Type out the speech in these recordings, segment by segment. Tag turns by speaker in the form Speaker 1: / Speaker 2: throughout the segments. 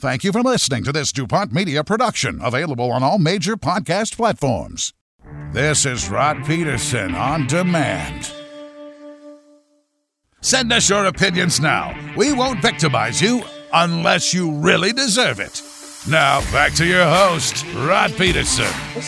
Speaker 1: Thank you for listening to this DuPont Media production, available on all major podcast platforms. This is Rod Peterson on demand. Send us your opinions now. We won't victimize you unless you really deserve it. Now, back to your host, Rod Peterson.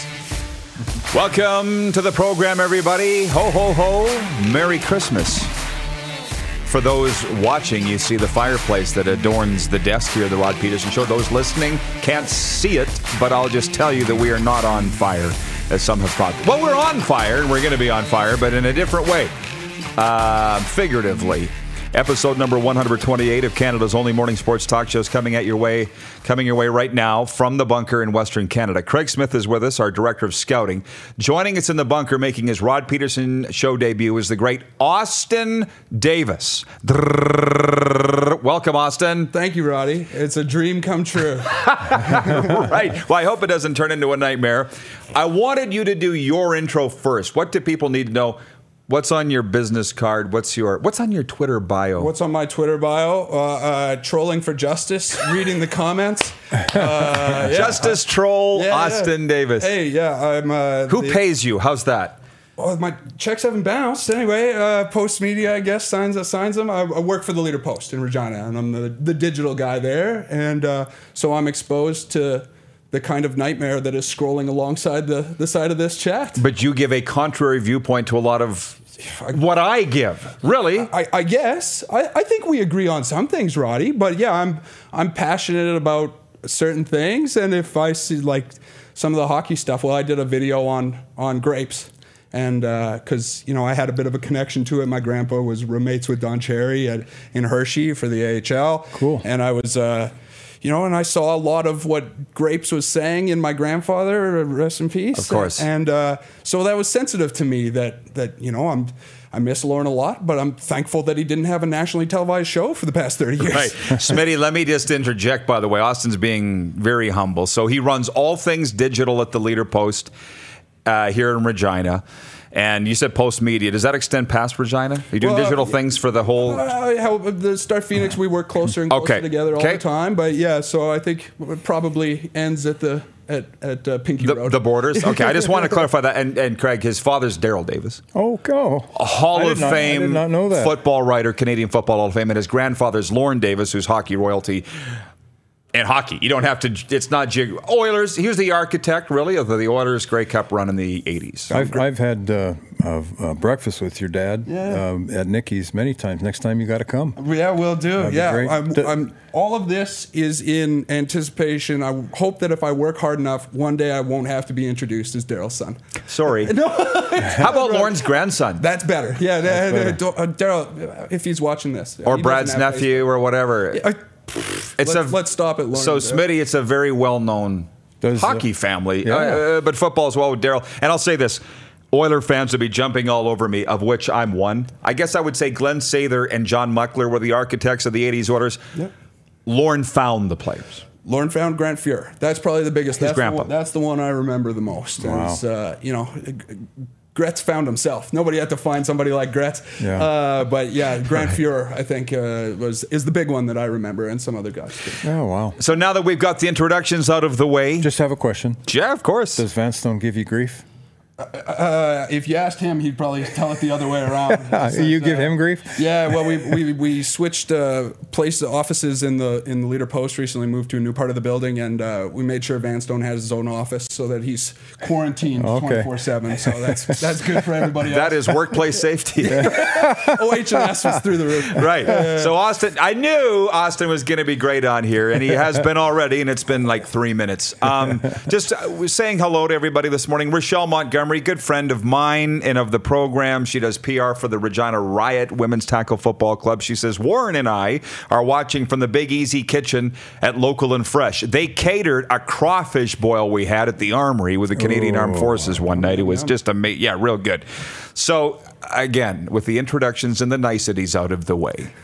Speaker 2: Welcome to the program, everybody. Ho, ho, ho. Merry Christmas. For those watching, you see the fireplace that adorns the desk here at the Rod Peterson Show. Those listening can't see it, but I'll just tell you that we are not on fire, as some have thought. Well, we're on fire, and we're going to be on fire, but in a different way. Figuratively. Episode number 128 of Canada's only morning sports talk show is coming your way right now from the bunker in Western Canada. Craig Smith is with us, our director of scouting. Joining us in the bunker, making his Rod Peterson Show debut, is the great Austin Davis. Welcome, Austin.
Speaker 3: Thank you, Roddy. It's a dream come true.
Speaker 2: Right. Well, I hope it doesn't turn into a nightmare. I wanted you to do your intro first. What do people need to know? What's on your business card? What's on your Twitter bio?
Speaker 3: What's on my Twitter bio? Trolling for justice, reading the comments.
Speaker 2: Justice troll, Austin Davis.
Speaker 3: Hey, yeah, I'm...
Speaker 2: Who pays you? How's that?
Speaker 3: Well, my checks haven't bounced. Anyway, Post Media, I guess, signs them. I work for the Leader Post in Regina, and I'm the digital guy there. And so I'm exposed to the kind of nightmare that is scrolling alongside the side of this chat.
Speaker 2: But you give a contrary viewpoint to a lot of what I give. Really?
Speaker 3: I guess. I think we agree on some things, Roddy. But yeah, I'm passionate about certain things. And if I see like some of the hockey stuff, well, I did a video on grapes. And because, I had a bit of a connection to it. My grandpa was roommates with Don Cherry in Hershey for the AHL.
Speaker 4: Cool.
Speaker 3: And I was... and I saw a lot of what Grapes was saying in my grandfather, rest in peace.
Speaker 2: Of course.
Speaker 3: And so that was sensitive to me that I miss Lorne a lot, but I'm thankful that he didn't have a nationally televised show for the past 30 years.
Speaker 2: Right. Smitty, let me just interject, by the way. Austin's being very humble. So he runs all things digital at the Leader Post here in Regina. And you said Post Media. Does that extend past Regina? Are you doing digital things for the whole...
Speaker 3: the Star Phoenix, we work closer and closer together all the time. But yeah, so I think it probably ends at Pinky Road.
Speaker 2: The borders? Okay, I just want to clarify that. And Craig, his father's Daryl Davis.
Speaker 4: Oh, go.
Speaker 2: A Hall of Fame
Speaker 4: I did not know that.
Speaker 2: Football writer, Canadian Football Hall of Fame. And his grandfather's Lorne Davis, who's hockey royalty. And hockey, you don't have to. It's not Oilers. He was the architect, really, of the Oilers' Grey Cup run in the '80s.
Speaker 4: I've had breakfast with your dad at Nicky's many times. Next time you got to come.
Speaker 3: Yeah, we'll do.
Speaker 4: That'd be
Speaker 3: I'm all of this is in anticipation. I hope that if I work hard enough, one day I won't have to be introduced as Daryl's son.
Speaker 2: Sorry. No. How about Lorne's grandson?
Speaker 3: That's better. Yeah, Daryl, if he's watching this,
Speaker 2: or Brad's nephew, or whatever.
Speaker 3: Let's stop it, Lorne.
Speaker 2: So, Smitty, it's a very well-known hockey family, but football as well with Daryl. And I'll say this. Oiler fans would be jumping all over me, of which I'm one. I guess I would say Glenn Sather and John Muckler were the architects of the 80s Oilers. Yep. Lorne found the players.
Speaker 3: Lorne found Grant Fuhr. That's probably the biggest.
Speaker 2: His grandpa.
Speaker 3: That's the one I remember the most.
Speaker 4: Wow.
Speaker 3: Gretz found himself. Nobody had to find somebody like Gretz. Yeah. But yeah, Grant Fuhr, I think, is the big one that I remember, and some other guys too.
Speaker 4: Oh, wow.
Speaker 2: So now that we've got the introductions out of the way.
Speaker 4: Just have a question.
Speaker 2: Yeah, of course.
Speaker 4: Does Vanstone give you grief?
Speaker 3: If you asked him, he'd probably tell it the other way around.
Speaker 4: You give him grief?
Speaker 3: Yeah, well, we switched offices in the Leader Post recently, moved to a new part of the building, and we made sure Vanstone has his own office so that he's quarantined 24/7. So that's good for everybody else.
Speaker 2: That is workplace safety.
Speaker 3: OH&S was through the roof.
Speaker 2: Right. So Austin, I knew Austin was going to be great on here, and he has been already, and it's been like 3 minutes. Just saying hello to everybody this morning. Rochelle Montgomery, good friend of mine and of the program. She does PR for the Regina Riot Women's Tackle Football Club. She says, Warren and I are watching from the Big Easy Kitchen at Local and Fresh. They catered a crawfish boil we had at the Armory with the Canadian Armed Forces one night. It was just amazing. Yeah, real good. So, again, with the introductions and the niceties out of the way,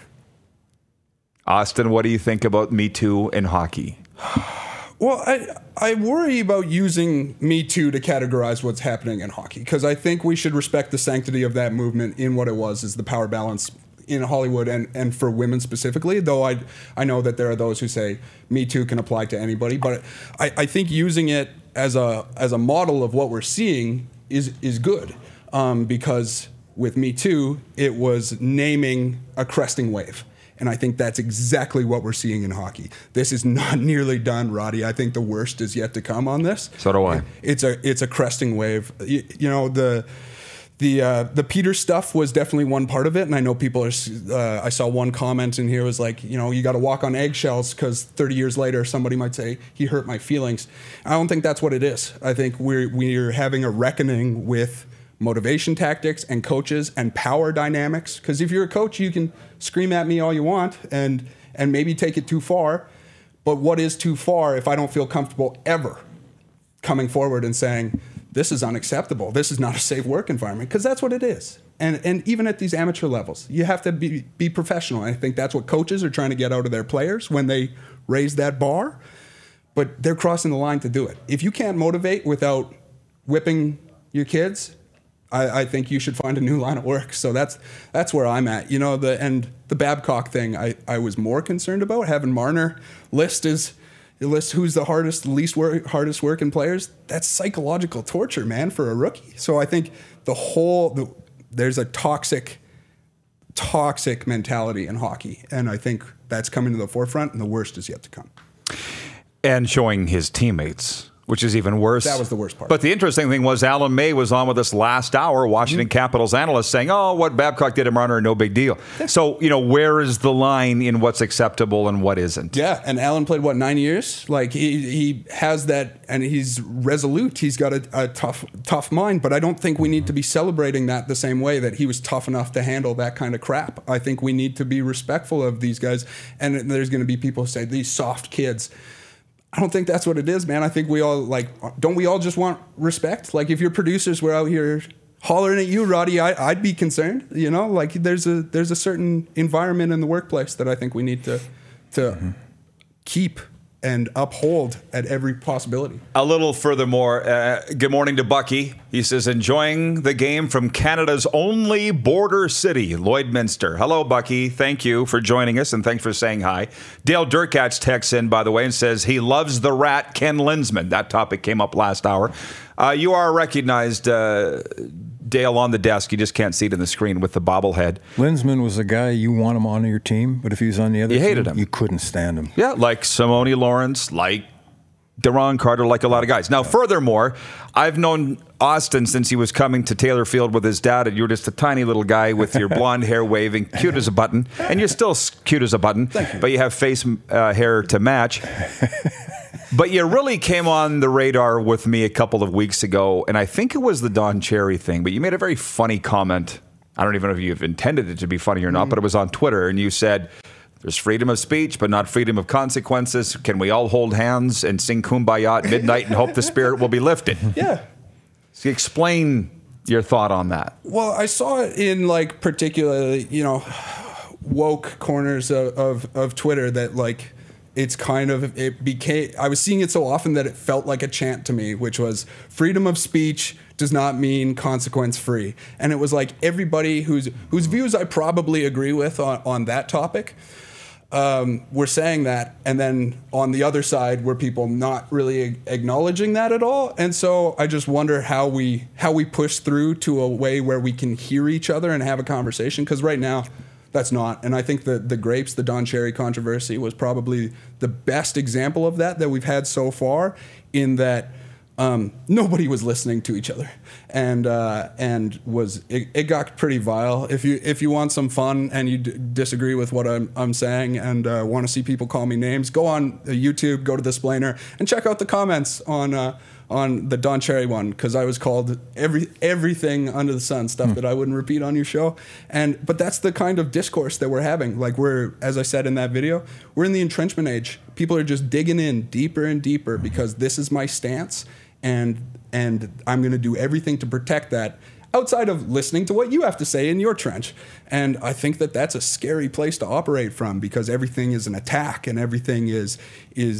Speaker 2: Austin, what do you think about Me Too in hockey?
Speaker 3: Well, I worry about using Me Too to categorize what's happening in hockey, because I think we should respect the sanctity of that movement in what it was, is the power balance in Hollywood and for women specifically, though I know that there are those who say Me Too can apply to anybody, but I think using it as a model of what we're seeing is good, because with Me Too, it was naming a cresting wave. And I think that's exactly what we're seeing in hockey. This is not nearly done, Roddy. I think the worst is yet to come on this.
Speaker 2: So do I.
Speaker 3: It's a cresting wave. You know, the Peter stuff was definitely one part of it, and I know people are. I saw one comment in here was like, you know, you got to walk on eggshells because 30 years later somebody might say he hurt my feelings. I don't think that's what it is. I think we're having a reckoning with motivation tactics and coaches and power dynamics. Because if you're a coach, you can scream at me all you want and maybe take it too far. But what is too far if I don't feel comfortable ever coming forward and saying, this is unacceptable, this is not a safe work environment? Because that's what it is. And even at these amateur levels, you have to be professional. And I think that's what coaches are trying to get out of their players when they raise that bar. But they're crossing the line to do it. If you can't motivate without whipping your kids, I think you should find a new line of work. So that's where I'm at. You know, the Babcock thing, I was more concerned about. Having Marner list who's the hardest working players. That's psychological torture, man, for a rookie. So I think there's a toxic mentality in hockey, and I think that's coming to the forefront, and the worst is yet to come.
Speaker 2: And showing his teammates, which is even worse.
Speaker 3: That was the worst part.
Speaker 2: But the interesting thing was Alan May was on with us last hour, Washington Capitals analyst, saying, oh, what Babcock did to Marner, no big deal. So, you know, where is the line in what's acceptable and what isn't?
Speaker 3: Yeah, and Alan played, 9 years? Like, he has that, and he's resolute. He's got a tough mind, but I don't think we need to be celebrating that the same way that he was tough enough to handle that kind of crap. I think we need to be respectful of these guys, and there's going to be people who say, these soft kids. I don't think that's what it is, man. I think we all, don't we all just want respect? Like, if your producers were out here hollering at you, Roddy, I'd be concerned. You know, like, there's a certain environment in the workplace that I think we need to keep and uphold at every possibility.
Speaker 2: A little furthermore, good morning to Bucky. He says, enjoying the game from Canada's only border city, Lloydminster. Hello, Bucky. Thank you for joining us, and thanks for saying hi. Dale Durkatz texts in, by the way, and says he loves the rat, Ken Linsman. That topic came up last hour. You are recognized, Dale, on the desk. You just can't see it in the screen with the bobblehead.
Speaker 4: Linsman was a guy you want him on your team, but if he was on the other team,
Speaker 2: hated him.
Speaker 4: You couldn't stand him.
Speaker 2: Yeah, like Simone Lawrence, like Deron Carter, like a lot of guys. Now, furthermore, I've known Austin since he was coming to Taylor Field with his dad, and you're just a tiny little guy with your blonde hair waving, cute as a button, and you're still cute as a button, but you have face hair to match. But you really came on the radar with me a couple of weeks ago, and I think it was the Don Cherry thing, but you made a very funny comment. I don't even know if you've intended it to be funny or not, but it was on Twitter, and you said, there's freedom of speech, but not freedom of consequences. Can we all hold hands and sing Kumbaya at midnight and hope the spirit will be lifted?
Speaker 3: Yeah.
Speaker 2: So explain your thought on that.
Speaker 3: Well, I saw it in, particularly, woke corners of Twitter that, I was seeing it so often that it felt like a chant to me, which was freedom of speech does not mean consequence free. And it was like everybody whose views I probably agree with on that topic were saying that. And then on the other side were people not really acknowledging that at all. And so I just wonder how we push through to a way where we can hear each other and have a conversation. Because right now, that's not. And I think the grapes, the Don Cherry controversy was probably the best example of that we've had so far, in that nobody was listening to each other, and it got pretty vile. If you want some fun and you disagree with what I'm saying and want to see people call me names, go on YouTube, go to the Splainer, and check out the comments on the Don Cherry one, because I was called everything under the sun, stuff that I wouldn't repeat on your show. But that's the kind of discourse that we're having. Like, as I said in that video, we're in the entrenchment age. People are just digging in deeper and deeper because this is my stance, and I'm going to do everything to protect that, outside of listening to what you have to say in your trench. And I think that that's a scary place to operate from, because everything is an attack and everything is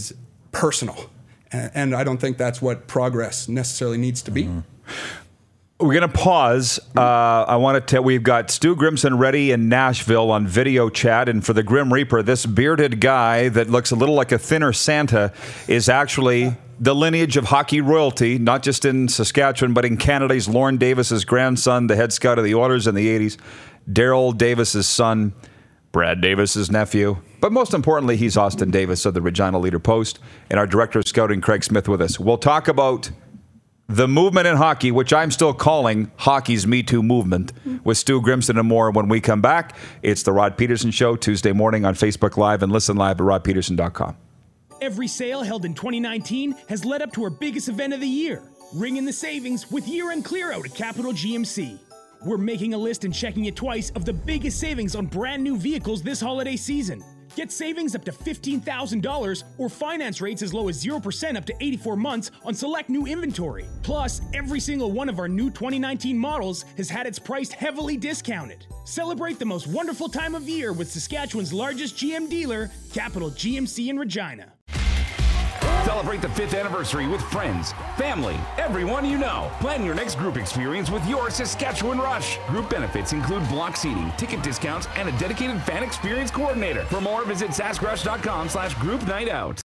Speaker 3: personal. And I don't think that's what progress necessarily needs to be.
Speaker 2: We're going to pause. I want to tell, we've got Stu Grimson ready in Nashville on video chat. And for the Grim Reaper, this bearded guy that looks a little like a thinner Santa is actually the lineage of hockey royalty, not just in Saskatchewan, but in Canada. He's Lauren Davis's grandson, the head scout of the Oilers in the 80s, Daryl Davis's son, Brad Davis's nephew. But most importantly, he's Austin Davis of the Regina Leader-Post, and our director of scouting, Craig Smith, with us. We'll talk about the movement in hockey, which I'm still calling hockey's Me Too movement, with Stu Grimson and more when we come back. It's the Rod Peterson Show, Tuesday morning on Facebook Live, and listen live at rodpeterson.com.
Speaker 5: Every sale held in 2019 has led up to our biggest event of the year. Ring in the savings with year-end clear-out at Capital GMC. We're making a list and checking it twice of the biggest savings on brand new vehicles this holiday season. Get savings up to $15,000 or finance rates as low as 0% up to 84 months on select new inventory. Plus, every single one of our new 2019 models has had its price heavily discounted. Celebrate the most wonderful time of year with Saskatchewan's largest GM dealer, Capital GMC in Regina.
Speaker 6: Celebrate the 5th anniversary with friends, family, everyone you know. Plan your next group experience with your Saskatchewan Rush. Group benefits include block seating, ticket discounts, and a dedicated fan experience coordinator. For more, visit saskrush.com/group night out.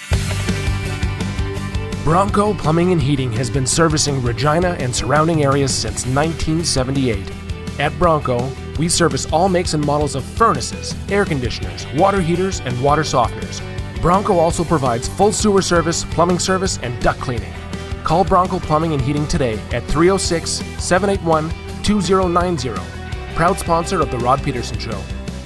Speaker 7: Bronco Plumbing and Heating has been servicing Regina and surrounding areas since 1978. At Bronco, we service all makes and models of furnaces, air conditioners, water heaters, and water softeners. Bronco also provides full sewer service, plumbing service, and duct cleaning. Call Bronco Plumbing and Heating today at 306-781-2090. Proud sponsor of The Rod Peterson Show.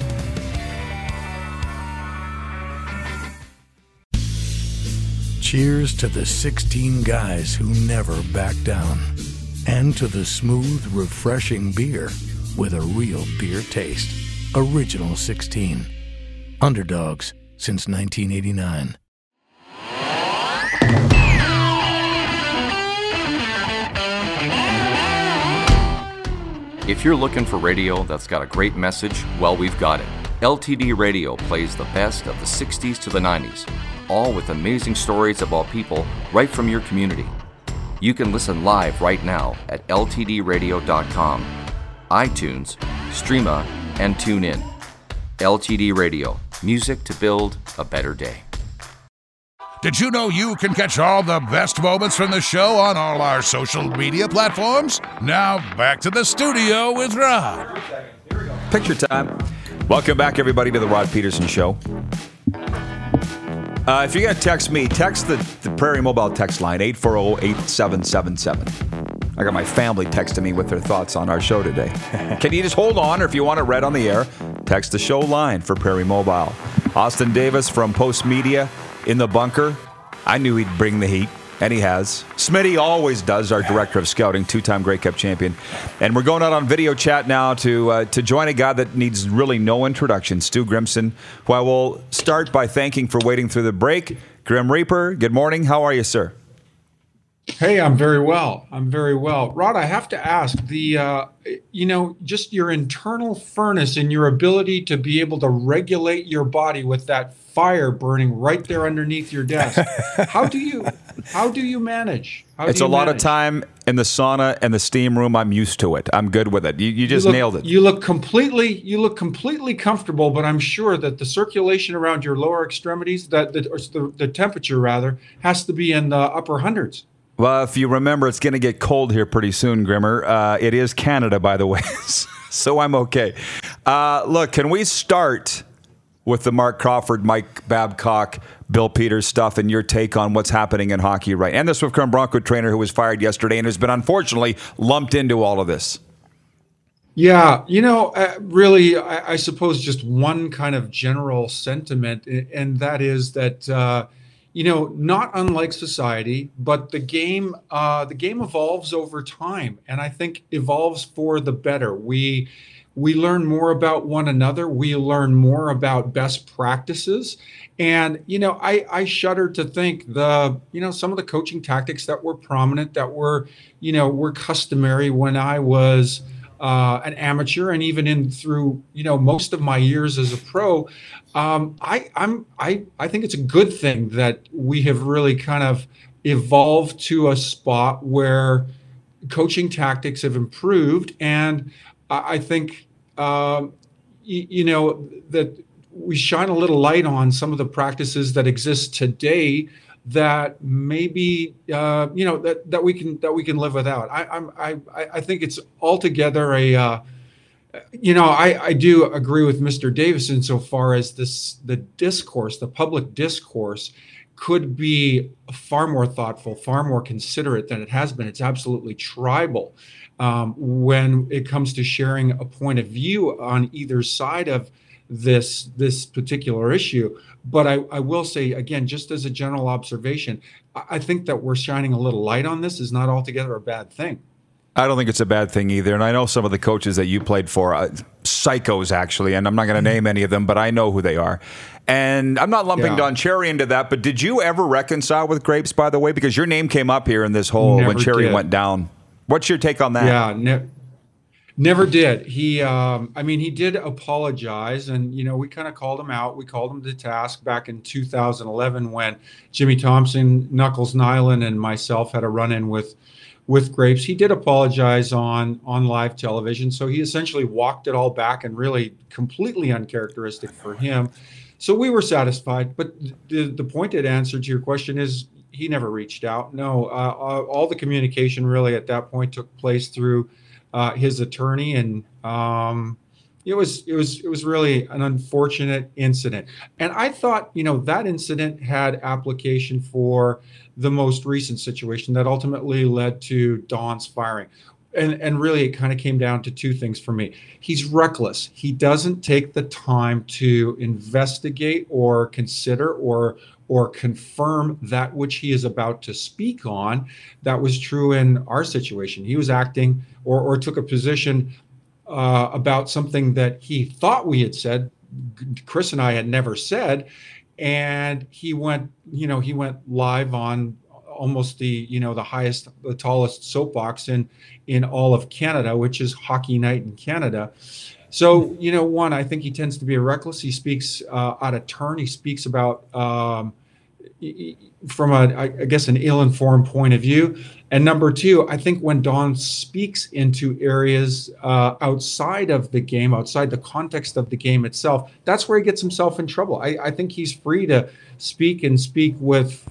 Speaker 8: Cheers to the 16 guys who never back down. And to the smooth, refreshing beer with a real beer taste. Original 16. Underdogs since 1989.
Speaker 9: If you're looking for radio that's got a great message, well, we've got it. LTD Radio plays the best of the 60s to the 90s, all with amazing stories about people right from your community. You can listen live right now at ltdradio.com, iTunes, Streema, and TuneIn. LTD Radio, music to build a better day.
Speaker 1: Did you know you can catch all the best moments from the show on all our social media platforms? Now, back to the studio with Rod.
Speaker 2: Picture time. Welcome back, everybody, to the Rod Peterson Show. If you're going to text me, text the Prairie Mobile text line, 840-8777. I got my family texting me with their thoughts on our show today. Can you just hold on, or if you want it read on the air, text the show line for Prairie Mobile. Austin Davis from Post Media in the bunker. I knew he'd bring the heat, and he has. Smitty always does, our director of scouting, two-time Grey Cup champion. And we're going out on video chat now to join a guy that needs really no introduction, Stu Grimson, who I will start by thanking for waiting through the break. Grim Reaper, good morning. How are you, sir?
Speaker 10: Hey, I'm very well. Rod, I have to ask, just your internal furnace and your ability to be able to regulate your body with that fire burning right there underneath your desk. How do you manage?
Speaker 2: It's a lot of time in the sauna and the steam room. I'm used to it. I'm good with it. You just nailed it.
Speaker 10: You look completely comfortable, but I'm sure that the circulation around your lower extremities, the temperature rather, has to be in the upper hundreds.
Speaker 2: Well, if you remember, it's going to get cold here pretty soon, Grimmer. It is Canada, by the way, so I'm okay. Look, can we start with the Mark Crawford, Mike Babcock, Bill Peters stuff and your take on what's happening in hockey right now? And the Swift Current Bronco trainer who was fired yesterday and has been unfortunately lumped into all of this.
Speaker 10: Yeah, really, I suppose just one kind of general sentiment, and that is that, not unlike society, but the game evolves over time, and I think evolves for the better. We learn more about one another. We learn more about best practices. And, I shudder to think some of the coaching tactics that were prominent, that were customary when I was an amateur and even through most of my years as a pro. I think it's a good thing that we have really kind of evolved to a spot where coaching tactics have improved, and I think that we shine a little light on some of the practices that exist today that maybe that we can live without. I think it's altogether I do agree with Mr. Davis insofar as the public discourse could be far more thoughtful, far more considerate than it has been. It's absolutely tribal when it comes to sharing a point of view on either side of this particular issue. But I will say, again, just as a general observation, I think that we're shining a little light on this is not altogether a bad thing.
Speaker 2: I don't think it's a bad thing either. And I know some of the coaches that you played for, psychos actually, and I'm not going to name any of them, but I know who they are. And I'm not lumping Don Cherry into that, but did you ever reconcile with Grapes, by the way? Because your name came up here in this whole when Cherry went down. What's your take on that?
Speaker 10: Yeah, never did. He did apologize, and we kind of called him out. We called him to task back in 2011 when Jimmy Thompson, Knuckles Nyland, and myself had a run-in with Grapes. He did apologize on live television, so he essentially walked it all back, and really completely uncharacteristic for him. So we were satisfied. But the pointed answer to your question is he never reached out. No, all the communication really at that point took place through his attorney, and it was really an unfortunate incident. And I thought that incident had application for the most recent situation that ultimately led to Don's firing. And really, it kind of came down to two things for me. He's reckless. He doesn't take the time to investigate or consider or confirm that which he is about to speak on. That was true in our situation. He was acting or took a position about something that he thought we had said, Chris and I had never said, and he went live on almost the tallest soapbox in all of Canada, which is Hockey Night in Canada. So, I think he tends to be reckless. He speaks out of turn. He speaks about from an ill-informed point of view. And number two, I think when Don speaks into areas outside of the game, outside the context of the game itself, that's where he gets himself in trouble. I think he's free to speak with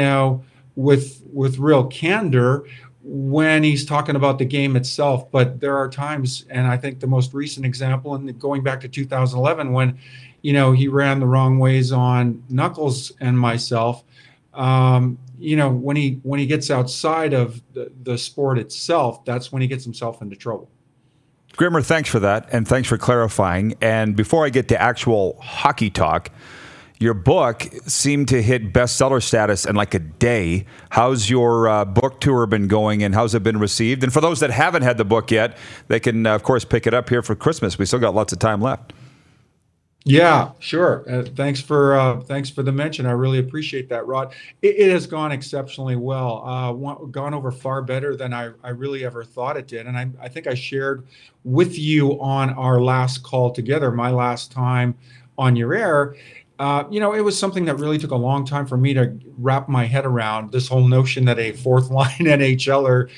Speaker 10: real candor when he's talking about the game itself. But there are times, and I think the most recent example, and going back to 2011, when he ran the wrong ways on Knuckles and myself. When he gets outside of the sport itself, that's when he gets himself into trouble.
Speaker 2: Grimmer, thanks for that, and thanks for clarifying. And before I get to actual hockey talk, your book seemed to hit bestseller status in like a day. How's your book tour been going, and how's it been received? And for those that haven't had the book yet, they can, of course, pick it up here for Christmas. We still got lots of time left.
Speaker 10: Yeah, sure. Thanks for the mention. I really appreciate that, Rod. It has gone exceptionally well. Gone over far better than I really ever thought it did. And I think I shared with you on our last call together, my last time on your air. It was something that really took a long time for me to wrap my head around, this whole notion that a fourth line NHLer,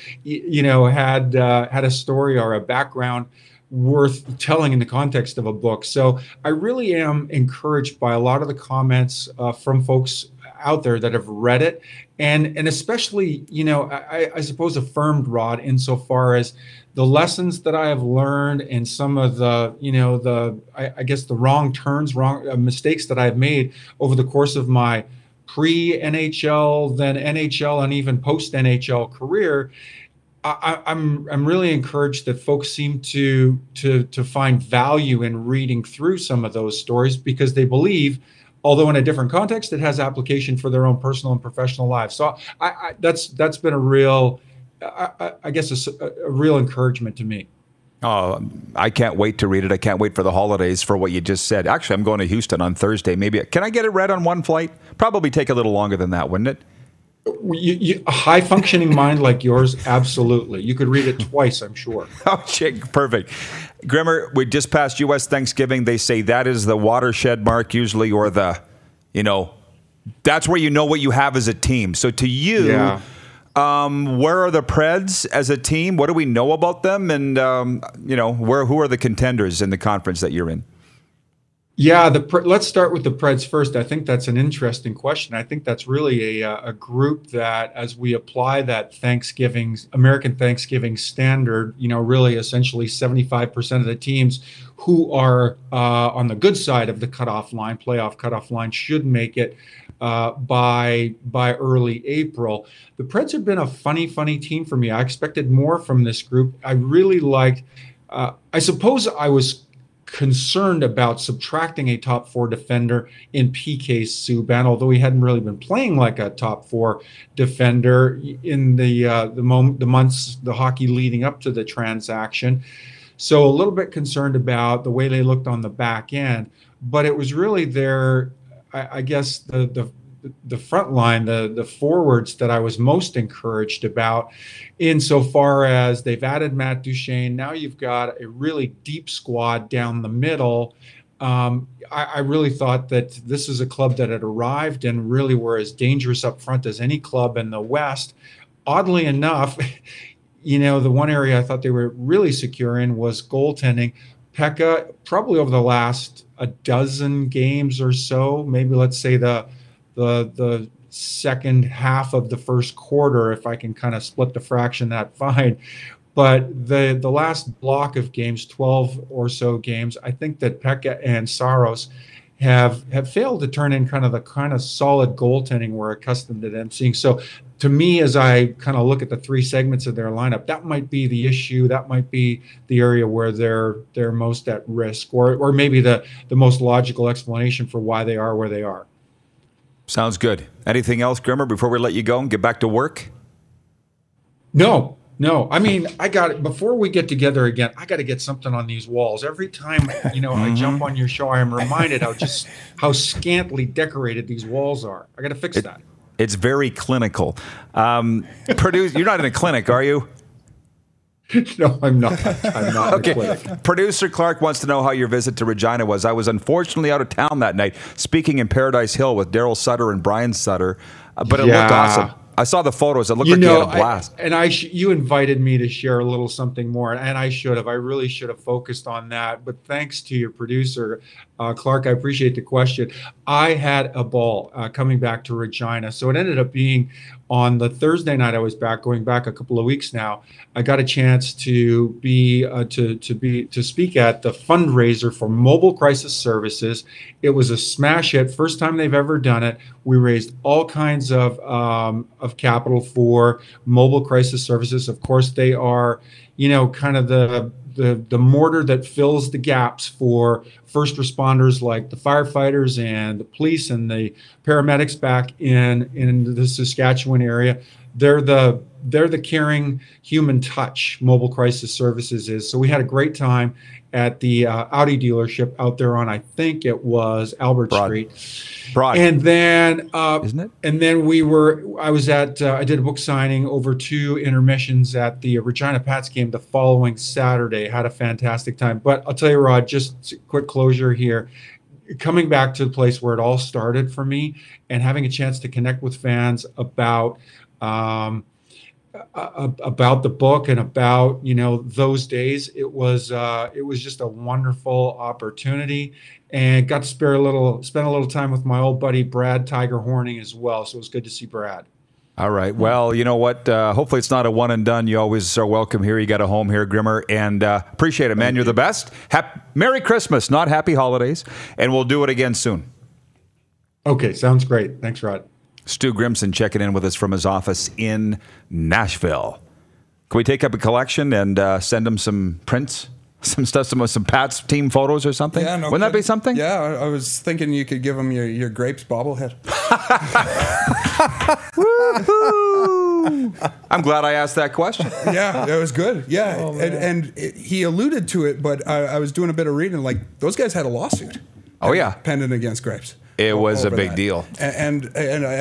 Speaker 10: had a story or a background worth telling in the context of a book. So I really am encouraged by a lot of the comments from folks out there that have read it, and especially, I suppose affirmed, Rod, insofar as the lessons that I have learned and some of the, the wrong turns, mistakes that I've made over the course of my pre-NHL, then NHL, and even post-NHL career. I'm really encouraged that folks seem to find value in reading through some of those stories, because they believe, although in a different context, it has application for their own personal and professional lives. So that's been a real, a real encouragement to me.
Speaker 2: Oh, I can't wait to read it. I can't wait for the holidays for what you just said. Actually, I'm going to Houston on Thursday. Maybe can I get it read on one flight? Probably take a little longer than that, wouldn't it?
Speaker 10: A high-functioning mind like yours, absolutely. You could read it twice, I'm sure.
Speaker 2: Oh, shit, perfect. Grimmer, we just passed U.S. Thanksgiving. They say that is the watershed mark usually, or the, that's where you know what you have as a team. So to you, Where are the Preds as a team? What do we know about them? And, who are the contenders in the conference that you're in?
Speaker 10: Yeah, let's start with the Preds first. I think that's an interesting question. I think that's really a group that, as we apply that American Thanksgiving standard, really essentially 75% of the teams who are on the good side of the playoff cutoff line, should make it by early April. The Preds have been a funny team for me. I expected more from this group. I really liked. I suppose I was concerned about subtracting a top 4 defender in PK Subban, although he hadn't really been playing like a top 4 defender in the months, the hockey leading up to the transaction. So a little bit concerned about the way they looked on the back end, but it was really their, I guess, the front line, the forwards that I was most encouraged about, insofar as they've added Matt Duchene. Now you've got a really deep squad down the middle. I really thought that this is a club that had arrived and really were as dangerous up front as any club in the West. Oddly enough, the one area I thought they were really secure in was goaltending. Pekka, probably over the last a dozen games or so, maybe let's say the second half of the first quarter, if I can kind of split the fraction that fine. But the last block of games, 12 or so games, I think that Pekka and Saros have failed to turn in kind of solid goaltending we're accustomed to them seeing. So to me, as I kind of look at the 3 segments of their lineup, that might be the issue. That might be the area where they're most at risk, or maybe the most logical explanation for why they are where they are.
Speaker 2: Sounds good. Anything else, Grimmer, before we let you go and get back to work?
Speaker 10: No. I mean, before we get together again, I got to get something on these walls. Every time, I jump on your show, I am reminded how scantily decorated these walls are. I got to fix that.
Speaker 2: It's very clinical. You're not in a clinic, are you?
Speaker 10: No, I'm not. I'm not.
Speaker 2: Okay. Producer Clark wants to know how your visit to Regina was. I was unfortunately out of town that night, speaking in Paradise Hill with Daryl Sutter and Brian Sutter, but it looked awesome. I saw the photos. It looked like you had a blast.
Speaker 10: You invited me to share a little something more, and I should have. I really should have focused on that. But thanks to your producer, Clark, I appreciate the question. I had a ball coming back to Regina. So it ended up being on the Thursday night I was back, going back a couple of weeks now. I got a chance to speak at the fundraiser for Mobile Crisis Services. It was a smash hit, first time they've ever done it. We raised all kinds of capital for Mobile Crisis Services. Of course, they are, kind of the mortar that fills the gaps for first responders like the firefighters and the police and the paramedics back in the Saskatchewan area. They're the caring human touch Mobile Crisis Services is. So we had a great time at the Audi dealership out there on, I think it was Albert Street. And then,
Speaker 2: isn't it?
Speaker 10: And then I did a book signing over 2 intermissions at the Regina Pats game the following Saturday. Had a fantastic time. But I'll tell you, Rod, just quick closure here. Coming back to the place where it all started for me and having a chance to connect with fans about the book and about those days, it was just a wonderful opportunity, and got to spend a little time with my old buddy Brad Tiger Horning as well. So it was good to see Brad.
Speaker 2: All right. Well, you know what? Hopefully it's not a one and done. You always are welcome here. You got a home here, Grimmer, and appreciate it, man. You're the best. Merry Christmas, not Happy Holidays, and we'll do it again soon.
Speaker 10: Okay, sounds great. Thanks, Rod.
Speaker 2: Stu Grimson checking in with us from his office in Nashville. Can we take up a collection and send him some prints? Some stuff, some Pats team photos or something?
Speaker 3: Yeah,
Speaker 2: Wouldn't that be something?
Speaker 3: Yeah, I was thinking you could give him your Grapes bobblehead.
Speaker 2: I'm glad I asked that question.
Speaker 3: Yeah, it was good. Yeah, he alluded to it, but I was doing a bit of reading. Like, those guys had a lawsuit.
Speaker 2: Oh, yeah.
Speaker 3: Pending against Grapes.
Speaker 2: It was a big
Speaker 3: that.
Speaker 2: deal.
Speaker 3: And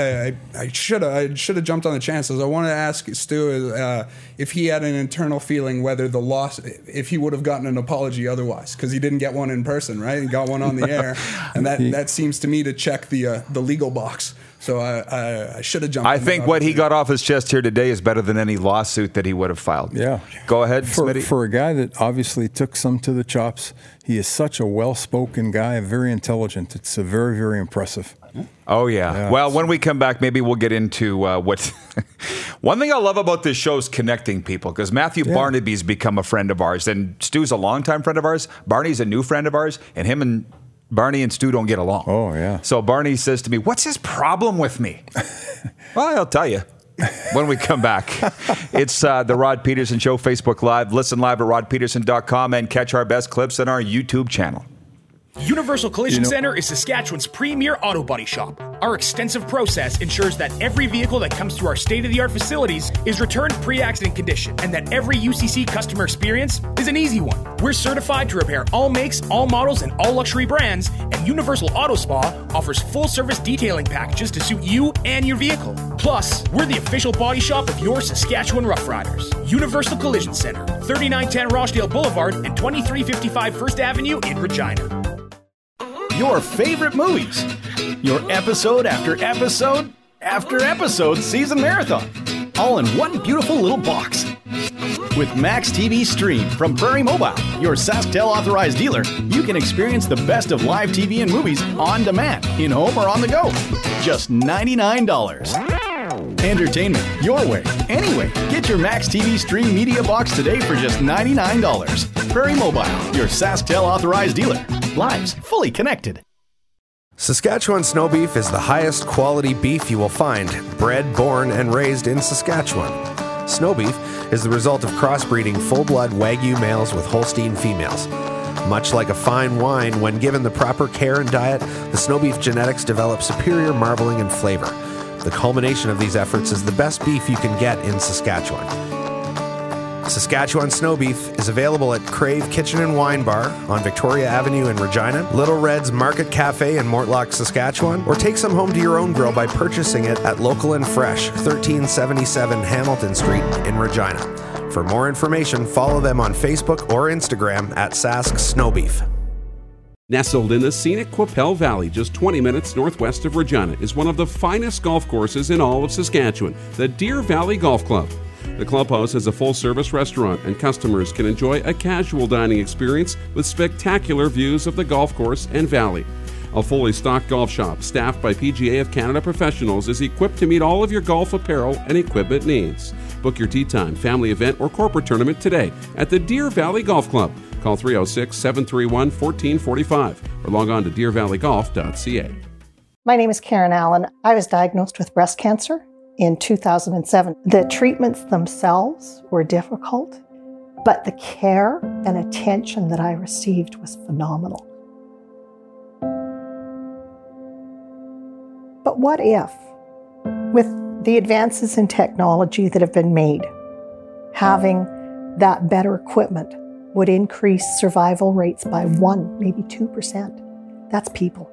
Speaker 3: I should have jumped on the chances. I wanted to ask Stu if he had an internal feeling whether the loss, if he would have gotten an apology otherwise, because he didn't get one in person, right? He got one on the air, and that seems to me to check the legal box. So I should have jumped.
Speaker 2: I think what he got off his chest here today is better than any lawsuit that he would have filed.
Speaker 4: Yeah.
Speaker 2: Go ahead, Smitty.
Speaker 4: For a guy that obviously took some to the chops, he is such a well-spoken guy, very intelligent. It's very, very impressive.
Speaker 2: Oh, yeah. Well, when we come back, maybe we'll get into what... One thing I love about this show is connecting people, because Matthew Barnaby's become a friend of ours, and Stu's a longtime friend of ours. Barney's a new friend of ours, and him and Barney and Stu don't get along.
Speaker 4: Oh, yeah.
Speaker 2: So Barney says to me, what's his problem with me? Well, I'll tell you when we come back. It's the Rod Peterson Show, Facebook Live. Listen live at rodpeterson.com and catch our best clips on our YouTube channel.
Speaker 5: Universal Collision Center is Saskatchewan's premier auto body shop. Our extensive process ensures that every vehicle that comes through our state-of-the-art facilities is returned pre-accident condition, and that every UCC customer experience is an easy one. We're certified to repair all makes, all models, and all luxury brands, and Universal Auto Spa offers full-service detailing packages to suit you and your vehicle. Plus, we're the official body shop of your Saskatchewan Rough Riders. Universal Collision Center, 3910 Rochdale Boulevard and 2355 First Avenue in Regina.
Speaker 11: Your favorite movies. Your episode after episode after episode season marathon. All in one beautiful little box. With Max TV Stream from Prairie Mobile, your SaskTel authorized dealer, you can experience the best of live TV and movies on demand, in home or on the go. Just $99. Entertainment your way, anyway. Get your Max TV Stream media box today for just $99. Prairie Mobile, your SaskTel authorized dealer. Lives fully connected.
Speaker 12: Saskatchewan snow beef is the highest quality beef you will find, bred, born, and raised in Saskatchewan. Snow beef is the result of crossbreeding full-blood Wagyu males with Holstein females. Much like a fine wine, when given the proper care and diet, the snow beef genetics develop superior marbling and flavor. The culmination of these efforts is the best beef you can get in Saskatchewan. Saskatchewan snow beef is available at Crave Kitchen and Wine Bar on Victoria Avenue in Regina, Little Red's Market Cafe in Mortlock, Saskatchewan, or take some home to your own grill by purchasing it at Local and Fresh, 1377 Hamilton Street in Regina. For more information, follow them on Facebook or Instagram at Sask Snowbeef.
Speaker 13: Nestled in the scenic Qu'Appelle Valley, just 20 minutes northwest of Regina, is one of the finest golf courses in all of Saskatchewan, the Deer Valley Golf Club. The clubhouse has a full-service restaurant, and customers can enjoy a casual dining experience with spectacular views of the golf course and valley. A fully stocked golf shop, staffed by PGA of Canada professionals, is equipped to meet all of your golf apparel and equipment needs. Book your tee time, family event, or corporate tournament today at the Deer Valley Golf Club. Call 306-731-1445 or log on to deervalleygolf.ca.
Speaker 14: My name is Karen Allen. I was diagnosed with breast cancer in 2007. The treatments themselves were difficult, but the care and attention that I received was phenomenal. But what if, with the advances in technology that have been made, having that better equipment would increase survival rates by 1%, maybe 2%? That's people.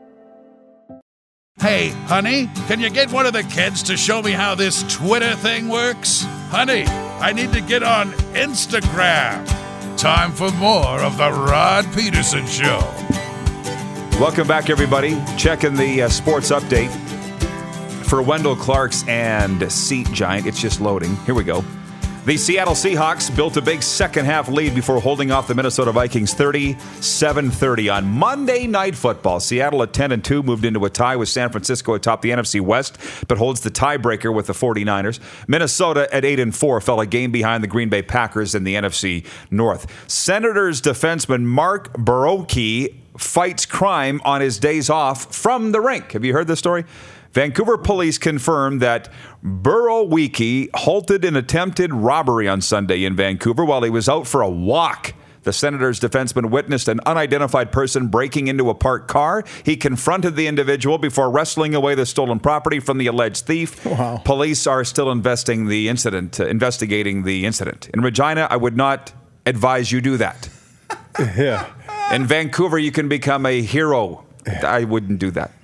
Speaker 1: Hey, honey, can you get one of the kids to show me how this Twitter thing works? Honey, I need to get on Instagram. Time for more of the Rod Peterson Show.
Speaker 2: Welcome back, everybody. Checking the sports update for Wendell Clark's and Seat Giant. It's just loading. Here we go. The Seattle Seahawks built a big second-half lead before holding off the Minnesota Vikings 37-30 on Monday Night Football. Seattle at 10-2 moved into a tie with San Francisco atop the NFC West, but holds the tiebreaker with the 49ers. Minnesota at 8-4 fell a game behind the Green Bay Packers in the NFC North. Senators defenseman Mark Borowiecki fights crime on his days off from the rink. Have you heard this story? Vancouver police confirmed that Borowiecki halted an attempted robbery on Sunday in Vancouver while he was out for a walk. The Senators' defenseman witnessed an unidentified person breaking into a parked car. He confronted the individual before wrestling away the stolen property from the alleged thief. Wow. Police are still investigating the incident. In Regina, I would not advise you do that.
Speaker 4: Yeah.
Speaker 2: In Vancouver, you can become a hero. I wouldn't do that.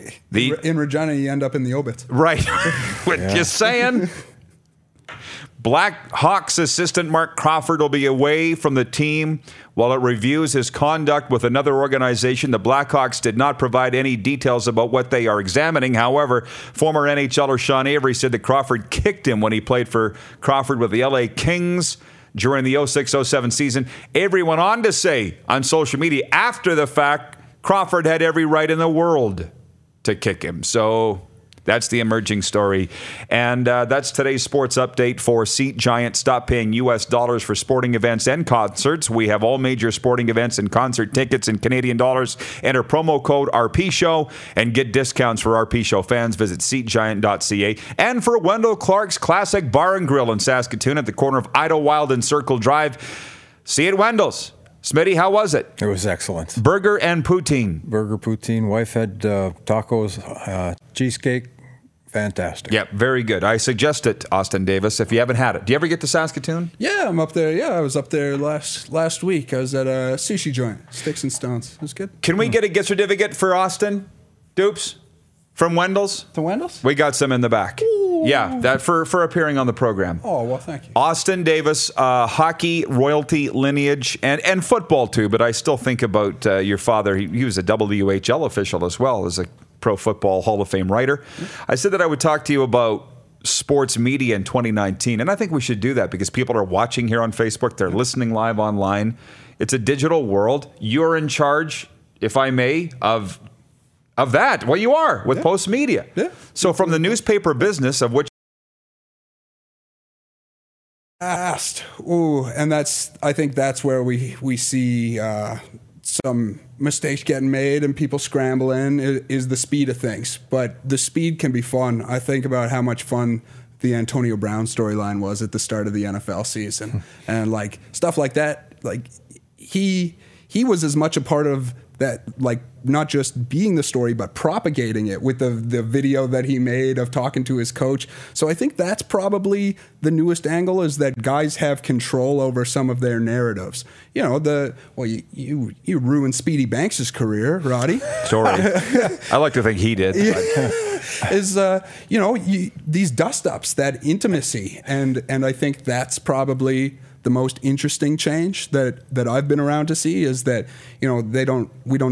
Speaker 3: In Regina, you end up in the obits.
Speaker 2: Right. Just saying. Blackhawks assistant Mark Crawford will be away from the team while it reviews his conduct with another organization. The Blackhawks did not provide any details about what they are examining. However, former NHLer Sean Avery said that Crawford kicked him when he played for Crawford with the LA Kings during the 06-07 season. Avery went on to say on social media after the fact, Crawford had every right in the world to kick him. So that's the emerging story. And that's today's sports update for Seat Giant. Stop paying U.S. dollars for sporting events and concerts. We have all major sporting events and concert tickets in Canadian dollars. Enter promo code RPShow and get discounts for RP Show fans. Visit SeatGiant.ca. And for Wendell Clark's Classic Bar and Grill in Saskatoon at the corner of Idlewild and Circle Drive. See you at Wendell's. Smitty, how was it?
Speaker 4: It was excellent.
Speaker 2: Burger and poutine.
Speaker 4: Burger, poutine. Wife had tacos, cheesecake. Fantastic.
Speaker 2: Yeah, very good. I suggest it, Austin Davis, if you haven't had it. Do you ever get to Saskatoon?
Speaker 3: Yeah, I'm up there. Yeah, I was up there last week. I was at a sushi joint, Sticks and Stones. It was good.
Speaker 2: Can we get a gift certificate for Austin Dupes from Wendell's?
Speaker 3: To Wendell's?
Speaker 2: We got some in the back. Ooh. Yeah, that for appearing on the program.
Speaker 3: Oh, well, thank you.
Speaker 2: Austin Davis, hockey, royalty, lineage, and football too, but I still think about your father. He was a WHL official as well as a Pro Football Hall of Fame writer. I said that I would talk to you about sports media in 2019, and I think we should do that because people are watching here on Facebook. They're listening live online. It's a digital world. You're in charge, if I may, of that. Well, you are with Post Media.
Speaker 3: Yeah.
Speaker 2: So from the newspaper business of which
Speaker 3: asked. Ooh, and I think that's where we see some mistakes getting made and people scrambling is the speed of things. But the speed can be fun. I think about how much fun the Antonio Brown storyline was at the start of the NFL season. And like stuff like that, like he was as much a part of that, like not just being the story, but propagating it with the video that he made of talking to his coach. So I think that's probably the newest angle, is that guys have control over some of their narratives. You know, you ruined Speedy Banks' career, Roddy.
Speaker 2: Sorry. I like to think he did.
Speaker 3: Is these dust-ups, that intimacy, and I think that's probably the most interesting change that I've been around to see, is that, you know, they don't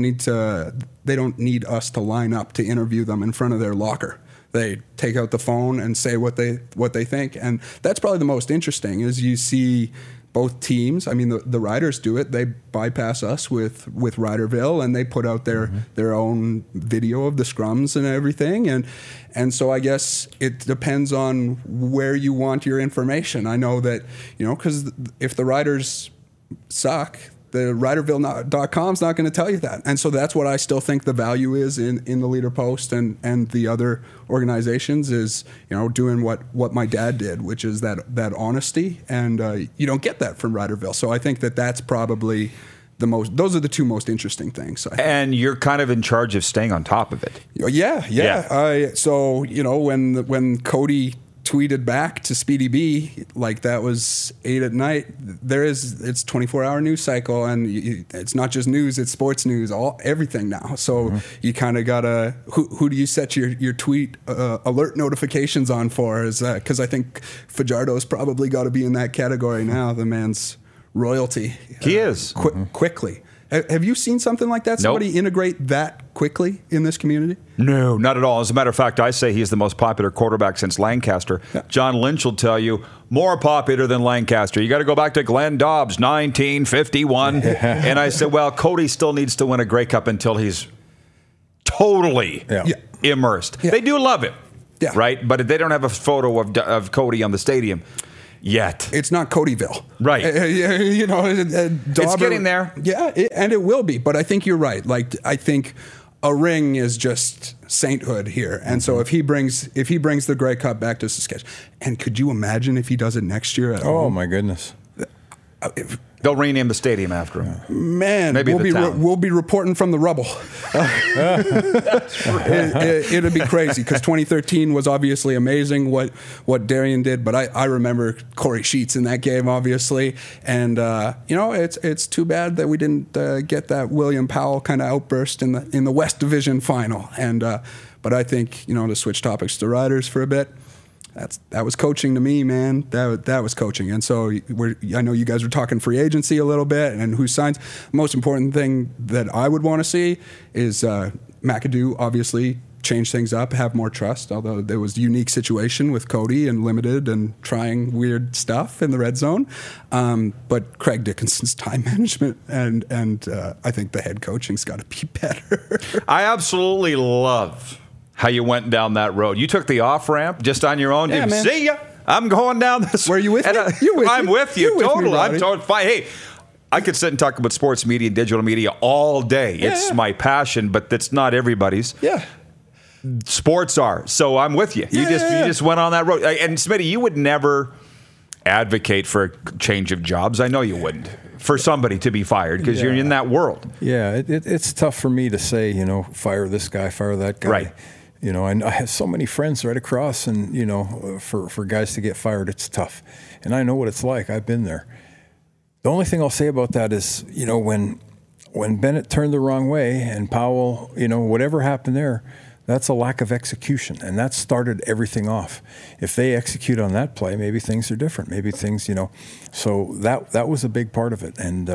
Speaker 3: need us to line up to interview them in front of their locker. They take out the phone and say what they think, and that's probably the most interesting. Is you see both teams. I mean, the Riders do it. They bypass us with Riderville, and they put out their own video of the scrums and everything. And so I guess it depends on where you want your information. I know that, you know, because if the Riders suck, the Riderville.com is not going to tell you that. And so that's what I still think the value is in the Leader Post and the other organizations, is, you know, doing what my dad did, which is that honesty. And you don't get that from Riderville. So I think that's probably those are the two most interesting things.
Speaker 2: And you're kind of in charge of staying on top of it.
Speaker 3: Yeah. So, you know, when Cody tweeted back to Speedy B, like that was 8 at night. It's 24-hour news cycle, and it's not just news; it's sports news, everything now. So you kind of gotta who do you set your tweet alert notifications on for? Is because I think Fajardo's probably got to be in that category now. The man's royalty.
Speaker 2: He is
Speaker 3: quickly. Have you seen something like that? Somebody integrate that quickly in this community?
Speaker 2: No, not at all. As a matter of fact, I say he's the most popular quarterback since Lancaster. Yeah. John Lynch will tell you, more popular than Lancaster. You got to go back to Glenn Dobbs, 1951. And I said, well, Cody still needs to win a Grey Cup until he's totally immersed. Yeah. They do love him, right? But they don't have a photo of Cody on the stadium yet.
Speaker 3: It's not Codyville.
Speaker 2: Right.
Speaker 3: You know,
Speaker 2: it's getting there.
Speaker 3: Yeah, and it will be. But I think you're right. Like, I think a ring is just sainthood here. And so if he brings the Grey Cup back to Saskatchewan, and could you imagine if he does it next year at home?
Speaker 4: My goodness.
Speaker 2: They'll rename the stadium after him.
Speaker 3: Man,
Speaker 2: Maybe
Speaker 3: we'll be reporting from the rubble. It'll be crazy because 2013 was obviously amazing what Darian did, but I remember Corey Sheets in that game, obviously, and it's too bad that we didn't get that William Powell kind of outburst in the West Division final. And but I think to switch topics to Riders for a bit. That was coaching to me, man. That was coaching. And so I know you guys were talking free agency a little bit and who signs. The most important thing that I would want to see is McAdoo obviously change things up, have more trust, although there was a unique situation with Cody and limited and trying weird stuff in the red zone. But Craig Dickinson's time management and I think the head coaching's got to be better.
Speaker 2: I absolutely love how you went down that road. You took the off-ramp just on your own.
Speaker 3: Yeah, man.
Speaker 2: See ya. I'm going down this.
Speaker 3: Were you with me?
Speaker 2: I'm with you. Totally. I'm
Speaker 3: Roddy.
Speaker 2: totally fine. Hey, I could sit and talk about sports media and digital media all day. It's my passion, but that's not everybody's.
Speaker 3: Yeah.
Speaker 2: Sports are. So I'm with you. You just went on that road. And Smitty, you would never advocate for a change of jobs. I know you wouldn't. For somebody to be fired because you're in that world.
Speaker 4: Yeah, it's tough for me to say, fire this guy, fire that guy.
Speaker 2: Right.
Speaker 4: I have so many friends right across, and for guys to get fired, it's tough. And I know what it's like. I've been there. The only thing I'll say about that is, when Bennett turned the wrong way and Powell, whatever happened there, that's a lack of execution, and that started everything off. If they execute on that play, maybe things are different. Maybe things, So that was a big part of it, and